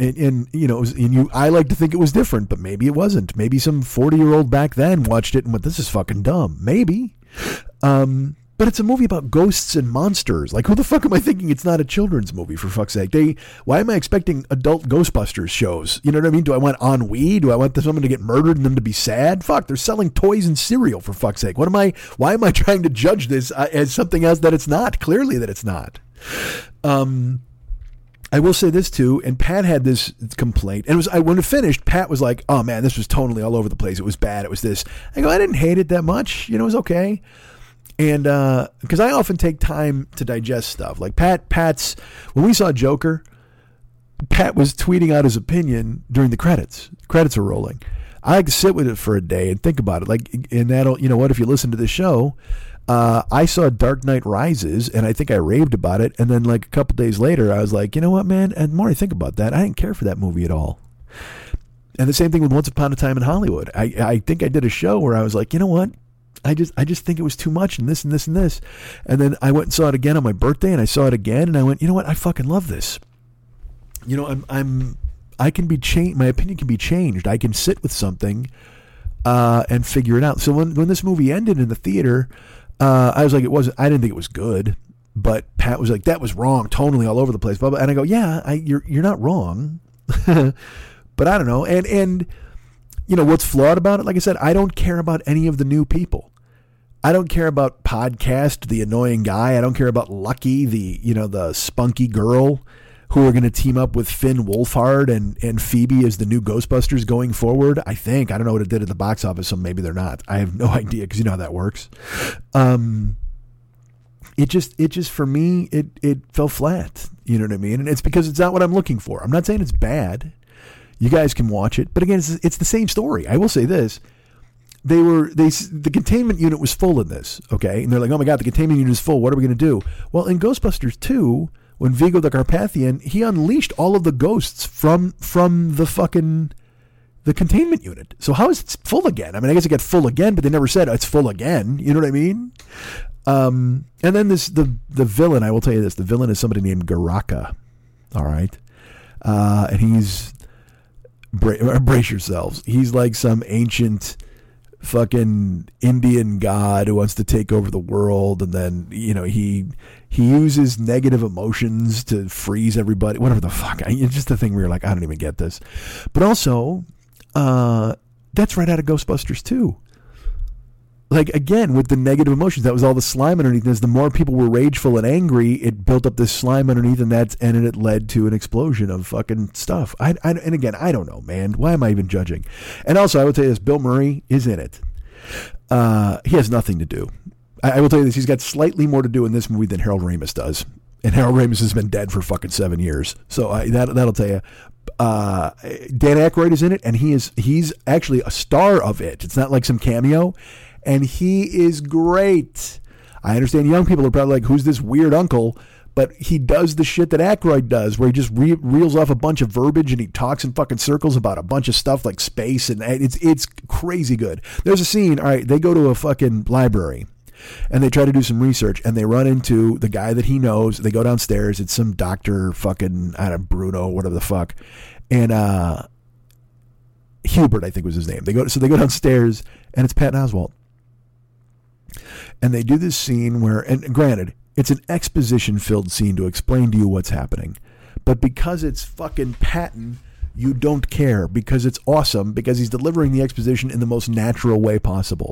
I like to think it was different, but maybe it wasn't. Maybe some 40-year-old back then watched it and went, this is fucking dumb. Maybe. But it's a movie about ghosts and monsters. Like, who the fuck am I thinking it's not a children's movie, for fuck's sake? Why am I expecting adult Ghostbusters shows? You know what I mean? Do I want ennui? Do I want someone to get murdered and them to be sad? Fuck, they're selling toys and cereal, for fuck's sake. Why am I trying to judge this as something else that it's not? Clearly that it's not. I will say this too, and Pat had this complaint, and when it finished, Pat was like, oh man, this was totally all over the place. It was bad. It was this. I go, I didn't hate it that much. It was okay. And because I often take time to digest stuff. Like Pat's, when we saw Joker, Pat was tweeting out his opinion during the credits. Credits are rolling. I like to sit with it for a day and think about it. Like, and that'll, if you listen to this show, I saw Dark Knight Rises, and I think I raved about it. And then like a couple days later, I was like, you know what, man? And the more I think about that, I didn't care for that movie at all. And the same thing with Once Upon a Time in Hollywood. I think I did a show where I was like, you know what? I just think it was too much and this and this and this. And then I went and saw it again on my birthday, and I saw it again, and I went, you know what? I fucking love this. I can be changed. My opinion can be changed. I can sit with something and figure it out. So when this movie ended in the theater, I was like, I didn't think it was good, but Pat was like, that was wrong, tonally all over the place, blah, blah. And I go, yeah, you're not wrong, but I don't know. And what's flawed about it? Like I said, I don't care about any of the new people. I don't care about Podcast, the annoying guy. I don't care about Lucky, the spunky girl who are going to team up with Finn Wolfhard and Phoebe as the new Ghostbusters going forward. I think. I don't know what it did at the box office, so maybe they're not. I have no idea, because you know how that works. It just for me, it fell flat. You know what I mean? And it's because it's not what I'm looking for. I'm not saying it's bad. You guys can watch it. But again, it's the same story. I will say this. the containment unit was full in this, okay? And they're like, oh my God, the containment unit is full. What are we going to do? Well, in Ghostbusters 2, when Vigo the Carpathian, he unleashed all of the ghosts from the containment unit. So how is it full again? I mean, I guess it got full again, but they never said it's full again. You know what I mean? And then the villain, I will tell you this, the villain is somebody named Garaka. All right. And he's, brace yourselves. He's like some ancient fucking Indian god who wants to take over the world, and then he uses negative emotions to freeze everybody, whatever the fuck. It's just a thing where you're like, I don't even get this. But also that's right out of Ghostbusters 2. Like, again, with the negative emotions, that was all the slime underneath. As the more people were rageful and angry, it built up this slime underneath, and it led to an explosion of fucking stuff. And again, I don't know, man. Why am I even judging? And also, I will tell you this: Bill Murray is in it. He has nothing to do. I will tell you this: he's got slightly more to do in this movie than Harold Ramis does, and Harold Ramis has been dead for fucking 7 years. So that'll tell you. Dan Aykroyd is in it, and he's actually a star of it. It's not like some cameo. And he is great. I understand young people are probably like, who's this weird uncle? But he does the shit that Aykroyd does, where he just reels off a bunch of verbiage and he talks in fucking circles about a bunch of stuff like space. And it's crazy good. There's a scene, all right, they go to a fucking library and they try to do some research and they run into the guy that he knows. They go downstairs. It's some doctor fucking, I don't know, Bruno, whatever the fuck. And Hubert, I think was his name. They go downstairs and it's Patton Oswalt. And they do this scene where, and granted, it's an exposition-filled scene to explain to you what's happening. But because it's fucking Patton, you don't care, because it's awesome, because he's delivering the exposition in the most natural way possible.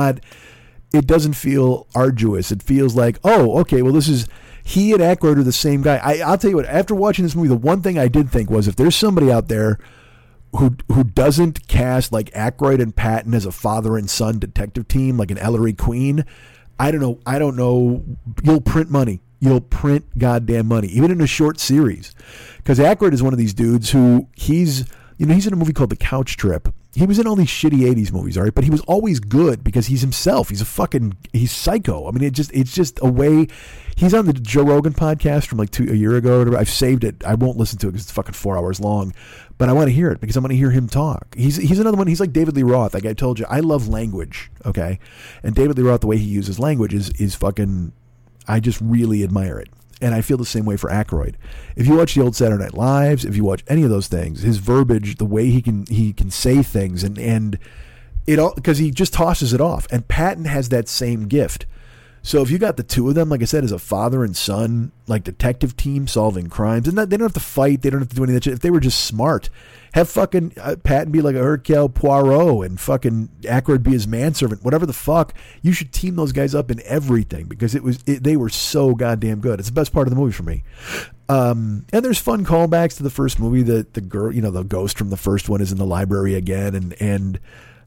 It doesn't feel arduous. It feels like, oh, okay, well, he and Aykroyd are the same guy. I'll tell you what, after watching this movie, the one thing I did think was, if there's somebody out there who doesn't cast like Aykroyd and Patton as a father and son detective team, like an Ellery Queen, I don't know. You'll print money. You'll print goddamn money, even in a short series. Because Aykroyd is one of these dudes who he's in a movie called The Couch Trip. He was in all these shitty 80s movies, all right? But he was always good because he's himself. He's psycho. I mean, it's just a way. He's on the Joe Rogan podcast from like a year ago or whatever. I've saved it. I won't listen to it because it's fucking 4 hours long. But I want to hear it because I want to hear him talk. He's another one. He's like David Lee Roth. Like I told you, I love language, okay? And David Lee Roth, the way he uses language is fucking, I just really admire it. And I feel the same way for Aykroyd. If you watch the old Saturday Night Lives, if you watch any of those things, his verbiage, the way he can say things, and it all, because he just tosses it off. And Patton has that same gift. So if you got the two of them, like I said, as a father and son, like detective team solving crimes, and they don't have to fight, they don't have to do any of that shit. If they were just smart, have fucking Patton be like a Hercule Poirot and fucking Aykroyd be his manservant, whatever the fuck. You should team those guys up in everything because they were so goddamn good. It's the best part of the movie for me. And there's fun callbacks to the first movie. The girl, the ghost from the first one is in the library again, and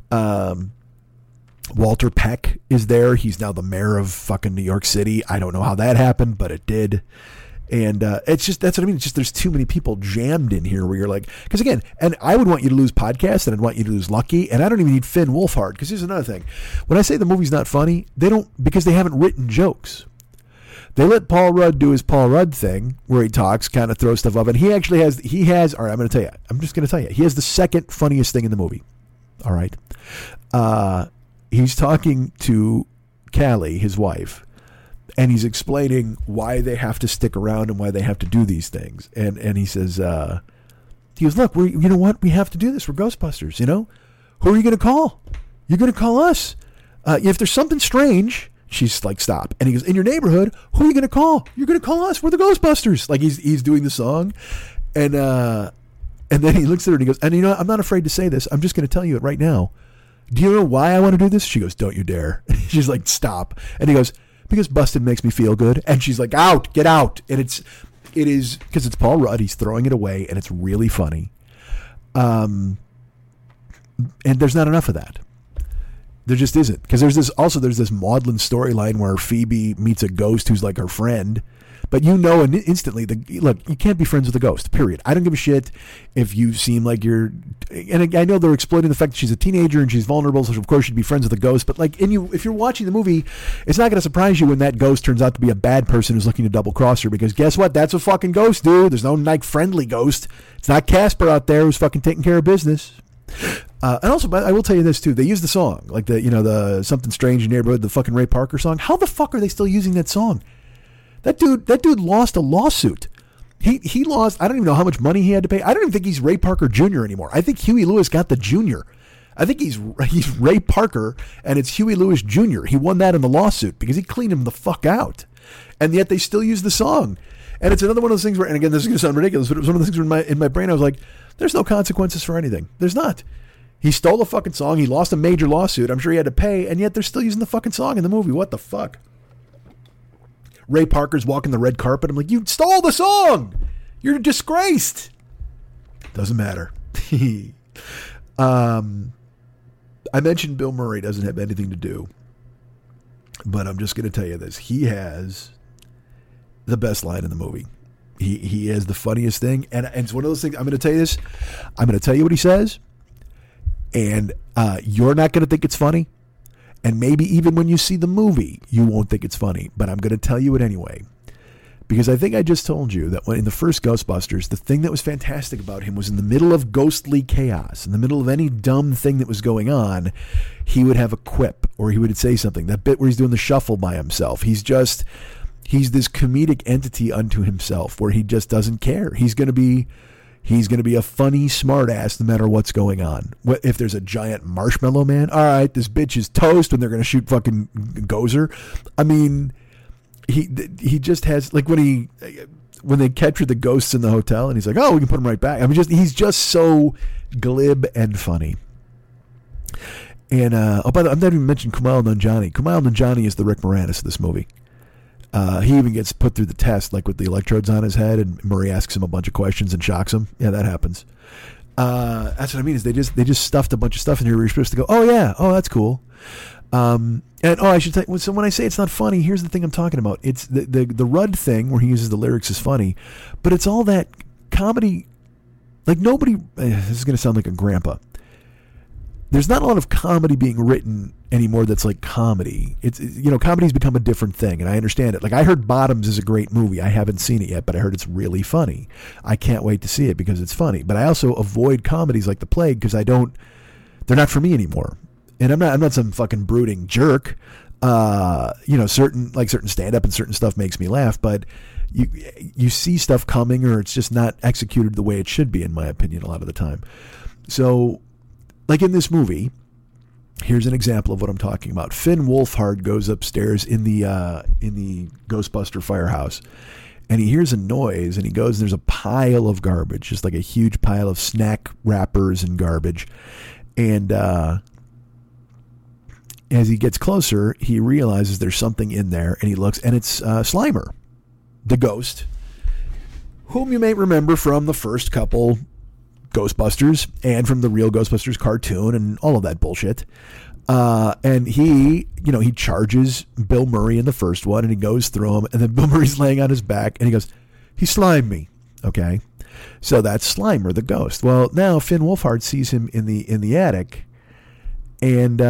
Walter Peck is there. He's now the mayor of fucking New York City. I don't know how that happened, but it did. And it's just, that's what I mean. It's just, there's too many people jammed in here where you're like, because again, and I would want you to lose Podcast and I'd want you to lose Lucky, and I don't even need Finn Wolfhard, because here's another thing. When I say the movie's not funny, because they haven't written jokes. They let Paul Rudd do his Paul Rudd thing where he talks, kind of throws stuff up, and he has, all right, I'm just going to tell you, he has the second funniest thing in the movie. All right. He's talking to Callie, his wife, and he's explaining why they have to stick around and why they have to do these things. And he says, he goes, look, you know what? We have to do this. We're Ghostbusters, Who are you going to call? You're going to call us. If there's something strange, she's like, stop. And he goes, in your neighborhood, who are you going to call? You're going to call us. We're the Ghostbusters. Like he's doing the song. And then he looks at her and he goes, and I'm not afraid to say this. I'm just going to tell you it right now. Do you know why I want to do this? She goes, don't you dare. She's like, stop. And he goes, because busted makes me feel good. And she's like, get out. And it is because it's Paul Rudd. He's throwing it away and it's really funny. And there's not enough of that. There just isn't. Because there's this Maudlin storyline where Phoebe meets a ghost who's like her friend. But you know, and instantly, look, you can't be friends with a ghost, period. I don't give a shit if you seem like you're, and I know they're exploiting the fact that she's a teenager and she's vulnerable, so of course she'd be friends with a ghost. But like, if you're watching the movie, it's not going to surprise you when that ghost turns out to be a bad person who's looking to double cross her, because guess what? That's what fucking ghosts do. There's no like friendly ghost. It's not Casper out there who's fucking taking care of business. And also, but I will tell you this too. They use the song, like the Something Strange in Neighborhood, the fucking Ray Parker song. How the fuck are they still using that song? That dude lost a lawsuit. He lost, I don't even know how much money he had to pay. I don't even think he's Ray Parker Jr. anymore. I think Huey Lewis got the Jr. I think he's Ray Parker and it's Huey Lewis Jr. He won that in the lawsuit because he cleaned him the fuck out. And yet they still use the song. And it's another one of those things where, and again, this is going to sound ridiculous, but it was one of the things where in my brain I was like, there's no consequences for anything. There's not. He stole a fucking song. He lost a major lawsuit. I'm sure he had to pay, and yet they're still using the fucking song in the movie. What the fuck? Ray Parker's walking the red carpet. I'm like, you stole the song. You're disgraced. Doesn't matter. I mentioned Bill Murray doesn't have anything to do, but I'm just going to tell you this. He has the best line in the movie. He has the funniest thing, and it's one of those things. I'm going to tell you this. I'm going to tell you what he says, and you're not going to think it's funny. And maybe even when you see the movie, you won't think it's funny. But I'm going to tell you it anyway. Because I think I just told you that in the first Ghostbusters, the thing that was fantastic about him was in the middle of ghostly chaos, in the middle of any dumb thing that was going on, he would have a quip or he would say something. That bit where he's doing the shuffle by himself. He's this comedic entity unto himself where he just doesn't care. He's going to be a funny smartass no matter what's going on. If there's a giant marshmallow man, all right, this bitch is toast when they're going to shoot fucking Gozer. I mean, he just has, like when they capture the ghosts in the hotel and he's like, oh, we can put them right back. I mean, he's just so glib and funny. And, by the way, I'm not even mentioning Kumail Nanjiani. Kumail Nanjiani is the Rick Moranis of this movie. He even gets put through the test, like with the electrodes on his head, and Murray asks him a bunch of questions and shocks him. Yeah, that happens. That's what I mean. Is they just stuffed a bunch of stuff in here where you're supposed to go, oh yeah, oh that's cool. I should tell you. So when I say it's not funny, here's the thing I'm talking about. It's the Rudd thing where he uses the lyrics is funny, but it's all that comedy. Like nobody. This is going to sound like a grandpa. There's not a lot of comedy being written anymore that's like comedy. Comedy's become a different thing, and I understand it. Like, I heard Bottoms is a great movie. I haven't seen it yet, but I heard it's really funny. I can't wait to see it because it's funny. But I also avoid comedies like The Plague because they're not for me anymore. And I'm not some fucking brooding jerk. Certain stand-up and certain stuff makes me laugh, but you see stuff coming or it's just not executed the way it should be, in my opinion, a lot of the time. So, like in this movie, here's an example of what I'm talking about. Finn Wolfhard goes upstairs in the Ghostbuster firehouse, and he hears a noise, and he goes, and there's a pile of garbage, just like a huge pile of snack wrappers and garbage. And as he gets closer, he realizes there's something in there, and he looks, and it's Slimer, the ghost, whom you may remember from the first couple Ghostbusters and from the real Ghostbusters cartoon and all of that bullshit. And he charges Bill Murray in the first one, and he goes through him, and then Bill Murray's laying on his back, and he goes, he slimed me. Okay. So that's Slimer, the ghost. Well, now Finn Wolfhard sees him in the attic, and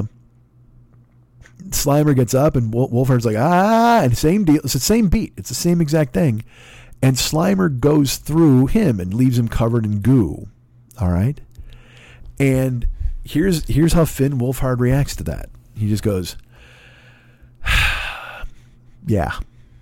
Slimer gets up, and Wolfhard's like, and same deal. It's the same beat. It's the same exact thing. And Slimer goes through him and leaves him covered in goo. All right. And here's how Finn Wolfhard reacts to that. He just goes, yeah.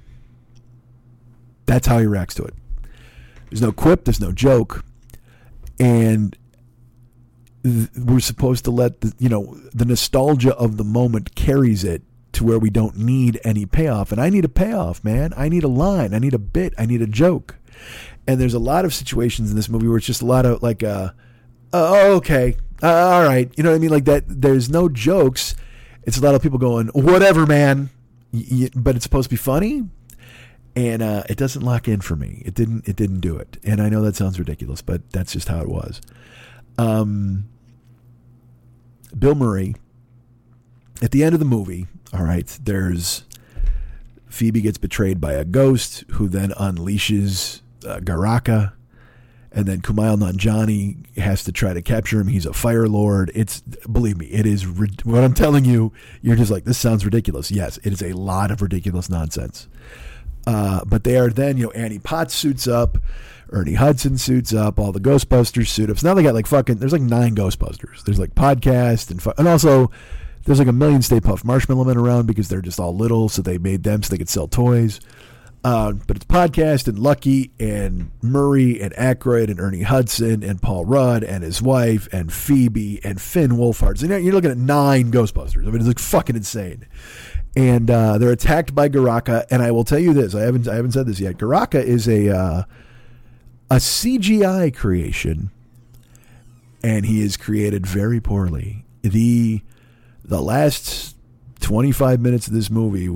That's how he reacts to it. There's no quip. There's no joke. And we're supposed to let the nostalgia of the moment carries it to where we don't need any payoff. And I need a payoff, man. I need a line. I need a bit. I need a joke. And there's a lot of situations in this movie where it's just a lot of like, okay, all right. You know what I mean? Like that. There's no jokes. It's a lot of people going, whatever, man. But it's supposed to be funny. And it doesn't lock in for me. It didn't do it. And I know that sounds ridiculous, but that's just how it was. Bill Murray, at the end of the movie, all right, there's Phoebe gets betrayed by a ghost who then unleashes Garaka. And then Kumail Nanjiani has to try to capture him. He's a Fire Lord. Believe me, it is what I'm telling you. You're just like, this sounds ridiculous. Yes, it is a lot of ridiculous nonsense. But they are then, Annie Potts suits up, Ernie Hudson suits up, all the Ghostbusters suit up. So now they got there's 9 Ghostbusters. There's Podcast and also there's a million Stay Puft Marshmallow Men around because they're just all little. So they made them so they could sell toys. But it's Podcast and Lucky and Murray and Aykroyd and Ernie Hudson and Paul Rudd and his wife and Phoebe and Finn Wolfhard. So you're looking at 9 Ghostbusters. I mean, it's fucking insane. And they're attacked by Garaka. And I will tell you this: I haven't said this yet. Garaka is a CGI creation, and he is created very poorly. The last 25 minutes of this movie,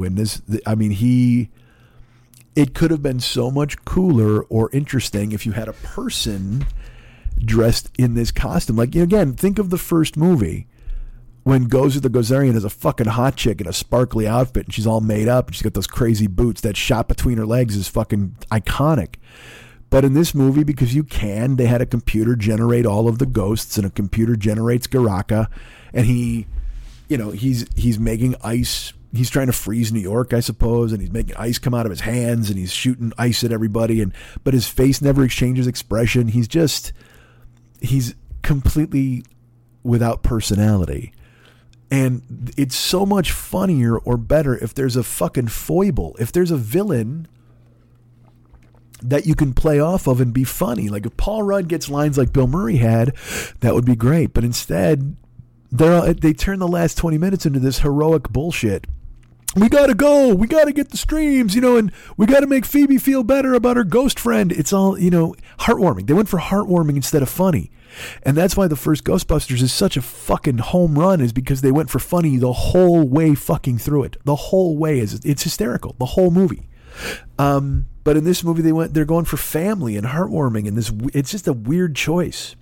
it could have been so much cooler or interesting if you had a person dressed in this costume. Again, think of the first movie when Gozer the Gozerian is a fucking hot chick in a sparkly outfit and she's all made up and she's got those crazy boots. That shot between her legs is fucking iconic. But in this movie, because they had a computer generate all of the ghosts, and a computer generates Garaka, and he's making ice. He's trying to freeze New York, I suppose, and he's making ice come out of his hands, and he's shooting ice at everybody, but his face never exchanges expression. He's completely without personality. And it's so much funnier or better if there's a fucking foible, if there's a villain that you can play off of and be funny. Like if Paul Rudd gets lines like Bill Murray had, that would be great. But instead, they turn the last 20 minutes into this heroic bullshit. We gotta go. We gotta get the streams, and we gotta make Phoebe feel better about her ghost friend. It's all, heartwarming. They went for heartwarming instead of funny. And that's why the first Ghostbusters is such a fucking home run, is because they went for funny the whole way fucking through it. The whole way it's hysterical. The whole movie. But in this movie, they're going for family and heartwarming, and it's just a weird choice.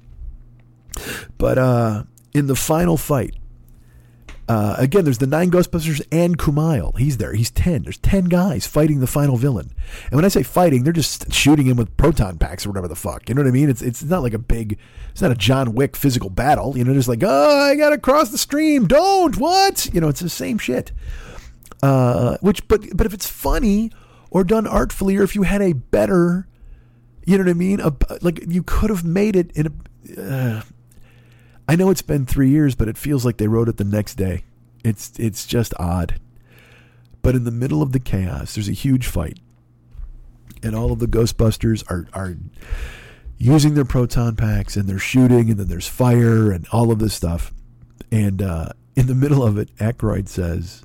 But in the final fight, again, there's the 9 Ghostbusters and Kumail. He's there. He's 10. There's 10 guys fighting the final villain. And when I say fighting, they're just shooting him with proton packs or whatever the fuck. You know what I mean? It's not like it's not a John Wick physical battle. Just like, oh, I gotta cross the stream. Don't. What? It's the same shit. But if it's funny or done artfully, or if you had a better, you know what I mean? You could have made it in a. I know it's been 3 years, but it feels like they wrote it the next day. It's just odd. But in the middle of the chaos, there's a huge fight. And all of the Ghostbusters are using their proton packs, and they're shooting, and then there's fire and all of this stuff. And in the middle of it, Aykroyd says,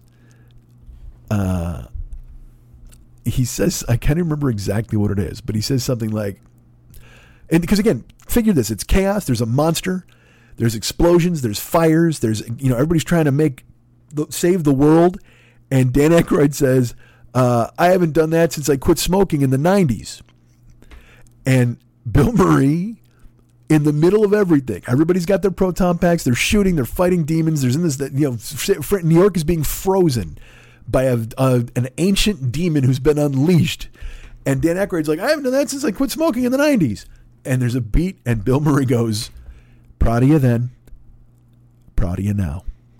he says, I can't remember exactly what it is, but he says something like, and because again, figure this, it's chaos, there's a monster, there's explosions, there's fires, there's, everybody's trying to save the world. And Dan Aykroyd says, I haven't done that since I quit smoking in the 90s. And Bill Murray, in the middle of everything, everybody's got their proton packs, they're shooting, they're fighting demons, there's in this, New York is being frozen by an ancient demon who's been unleashed. And Dan Aykroyd's like, I haven't done that since I quit smoking in the 90s. And there's a beat, and Bill Murray goes, proud of you then, proud of you now.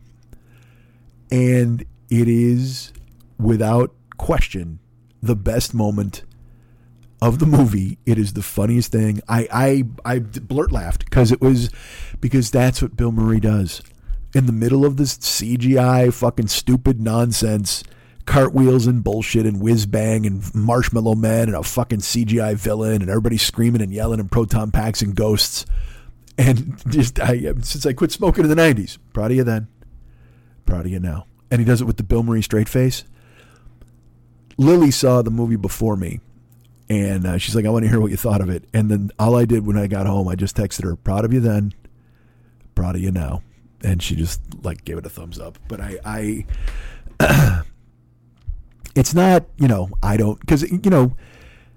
And it is, without question, the best moment of the movie. It is the funniest thing. I blurt laughed because that's what Bill Murray does. In the middle of this CGI fucking stupid nonsense, cartwheels and bullshit and whiz bang and marshmallow men and a fucking CGI villain and everybody screaming and yelling and proton packs and ghosts. And since I quit smoking in the 90s, proud of you then, proud of you now. And he does it with the Bill Murray straight face. Lily saw the movie before me, and she's like, I want to hear what you thought of it. And then all I did when I got home, I just texted her, proud of you then, proud of you now. And she just gave it a thumbs up. But I it's not, I don't, because,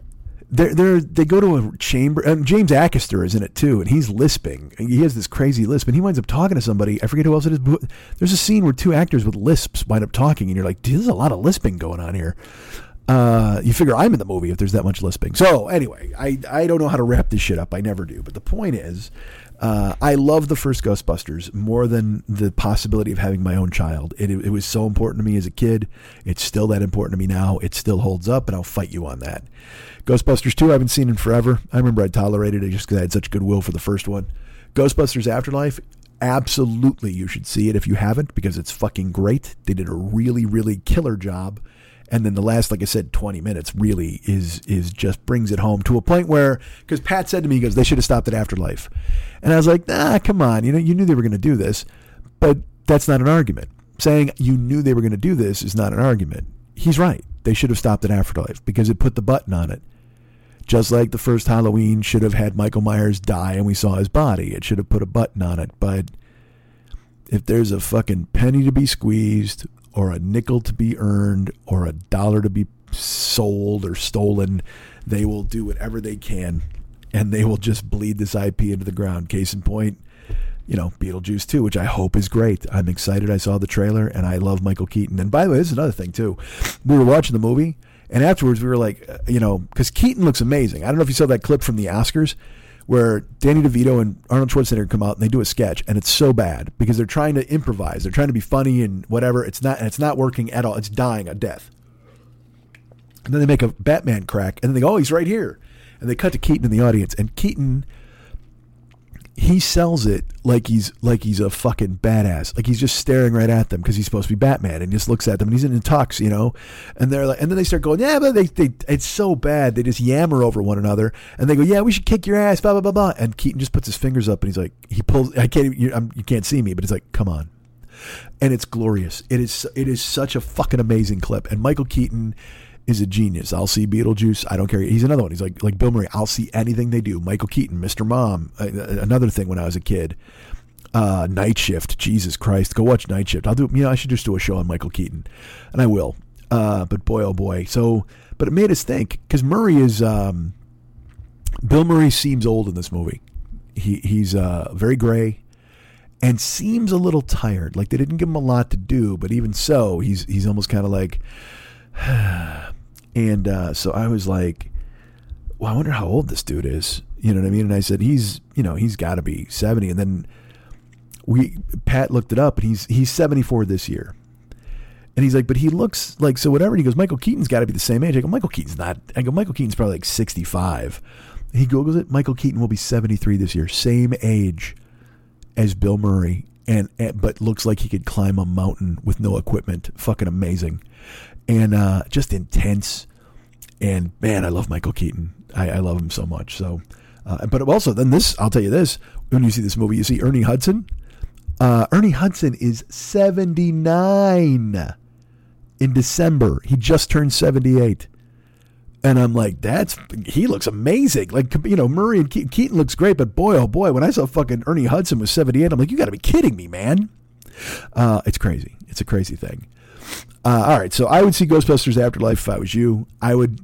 They go to a chamber. James Acaster is in it too, and he's lisping. He has this crazy lisp, and he winds up talking to somebody. I forget who else it is. But there's a scene where two actors with lisps wind up talking, and you're like, dude, there's a lot of lisping going on here. You figure I'm in the movie if there's that much lisping. So anyway, I don't know how to wrap this shit up. I never do. But the point is, I love the first Ghostbusters more than the possibility of having my own child. It was so important to me as a kid. It's still that important to me now. It still holds up, and I'll fight you on that. Ghostbusters 2, I haven't seen in forever. I remember I tolerated it just because I had such goodwill for the first one. Ghostbusters Afterlife, absolutely you should see it if you haven't, because it's fucking great. They did a really, really killer job. And then the last, like I said, 20 minutes really is just brings it home to a point where, because Pat said to me, he goes, they should have stopped at Afterlife. And I was like, nah, come on. You knew they were going to do this. But that's not an argument. Saying you knew they were going to do this is not an argument. He's right. They should have stopped at Afterlife because it put the button on it. Just like the first Halloween should have had Michael Myers die and we saw his body. It should have put a button on it. But if there's a fucking penny to be squeezed, or a nickel to be earned, or a dollar to be sold or stolen, they will do whatever they can, and they will just bleed this IP into the ground. Case in point, Beetlejuice 2, which I hope is great. I'm excited. I saw the trailer, and I love Michael Keaton. And by the way, this is another thing, too. We were watching the movie, and afterwards we were like, because Keaton looks amazing. I don't know if you saw that clip from the Oscars, where Danny DeVito and Arnold Schwarzenegger come out and they do a sketch, and it's so bad because they're trying to improvise, they're trying to be funny and whatever. It's not working at all. It's dying a death. And then they make a Batman crack, and then they go, "Oh, he's right here," and they cut to Keaton in the audience, and Keaton, he sells it like he's a fucking badass, like he's just staring right at them because he's supposed to be Batman, and just looks at them, and he's in a tux, and they're like, and then they start going, yeah, but they it's so bad, they just yammer over one another, and they go, yeah, we should kick your ass, blah blah blah blah, and Keaton just puts his fingers up, and he's like, he pulls, you can't see me, but it's like, come on, and it's glorious. It is such a fucking amazing clip, and Michael Keaton is a genius. I'll see Beetlejuice. I don't care. He's another one. He's like Bill Murray. I'll see anything they do. Michael Keaton, Mr. Mom. Another thing when I was a kid. Night Shift. Jesus Christ. Go watch Night Shift. I'll do. I should just do a show on Michael Keaton, and I will. But boy, oh boy. But it made us think, because Murray is. Bill Murray seems old in this movie. He's very gray, and seems a little tired. Like they didn't give him a lot to do, but even so, he's almost kind of like. And so I was like, well, I wonder how old this dude is. You know what I mean? And I said, he's got to be 70. And then Pat looked it up, and he's 74 this year. And he's like, but he looks like, so whatever. And he goes, Michael Keaton's got to be the same age. I go, Michael Keaton's not. I go, Michael Keaton's probably like 65. He Googles it. Michael Keaton will be 73 this year. Same age as Bill Murray. But looks like he could climb a mountain with no equipment. Fucking amazing. And just intense. And man, I love Michael Keaton. I love him so much. So, but also then I'll tell you this, when you see this movie, you see Ernie Hudson. Ernie Hudson is 79 in December. He just turned 78. And I'm like, he looks amazing. Like, Murray and Keaton looks great, but boy, oh boy, when I saw fucking Ernie Hudson was 78, I'm like, you got to be kidding me, man. It's crazy. It's a crazy thing. All right, so I would see Ghostbusters Afterlife if I was you. I wouldn't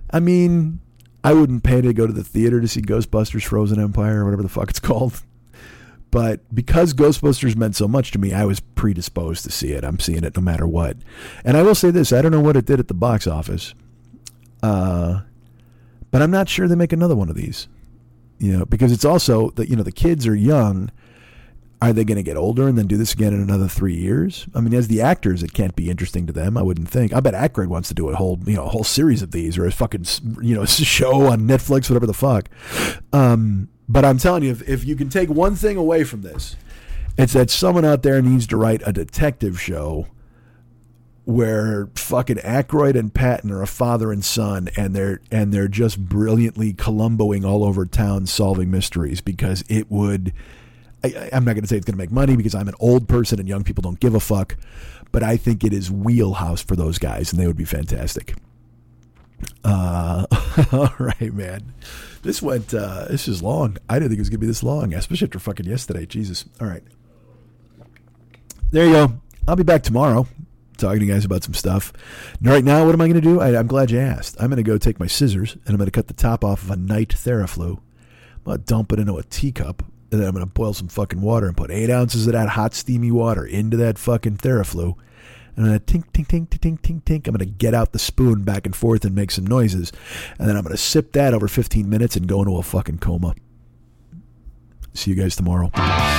pay to go to the theater to see Ghostbusters Frozen Empire or whatever the fuck it's called. But because Ghostbusters meant so much to me, I was predisposed to see it. I'm seeing it no matter what. And I will say this, I don't know what it did at the box office. But I'm not sure they make another one of these. Because it's also that, the kids are young. Are they going to get older and then do this again in another 3 years? I mean, as the actors, it can't be interesting to them. I wouldn't think. I bet Aykroyd wants to do a whole series of these, or a fucking, show on Netflix, whatever the fuck. But I'm telling you, if you can take one thing away from this, it's that someone out there needs to write a detective show where fucking Aykroyd and Patton are a father and son, and they're just brilliantly Columboing all over town solving mysteries, because it would. I'm not going to say it's going to make money because I'm an old person and young people don't give a fuck, but I think it is wheelhouse for those guys, and they would be fantastic. All right, man. This is long. I didn't think it was going to be this long, especially after fucking yesterday. Jesus. All right. There you go. I'll be back tomorrow. talking to you guys about some stuff. Right now, what am I going to do? I'm glad you asked. I'm going to go take my scissors, and I'm going to cut the top off of a Night Theraflu. I'm going to dump it into a teacup, and then I'm going to boil some fucking water and put 8 ounces of that hot, steamy water into that fucking Theraflu. And I'm going to tink, tink, tink, tink, tink, tink. I'm going to get out the spoon back and forth and make some noises. And then I'm going to sip that over 15 minutes and go into a fucking coma. See you guys tomorrow.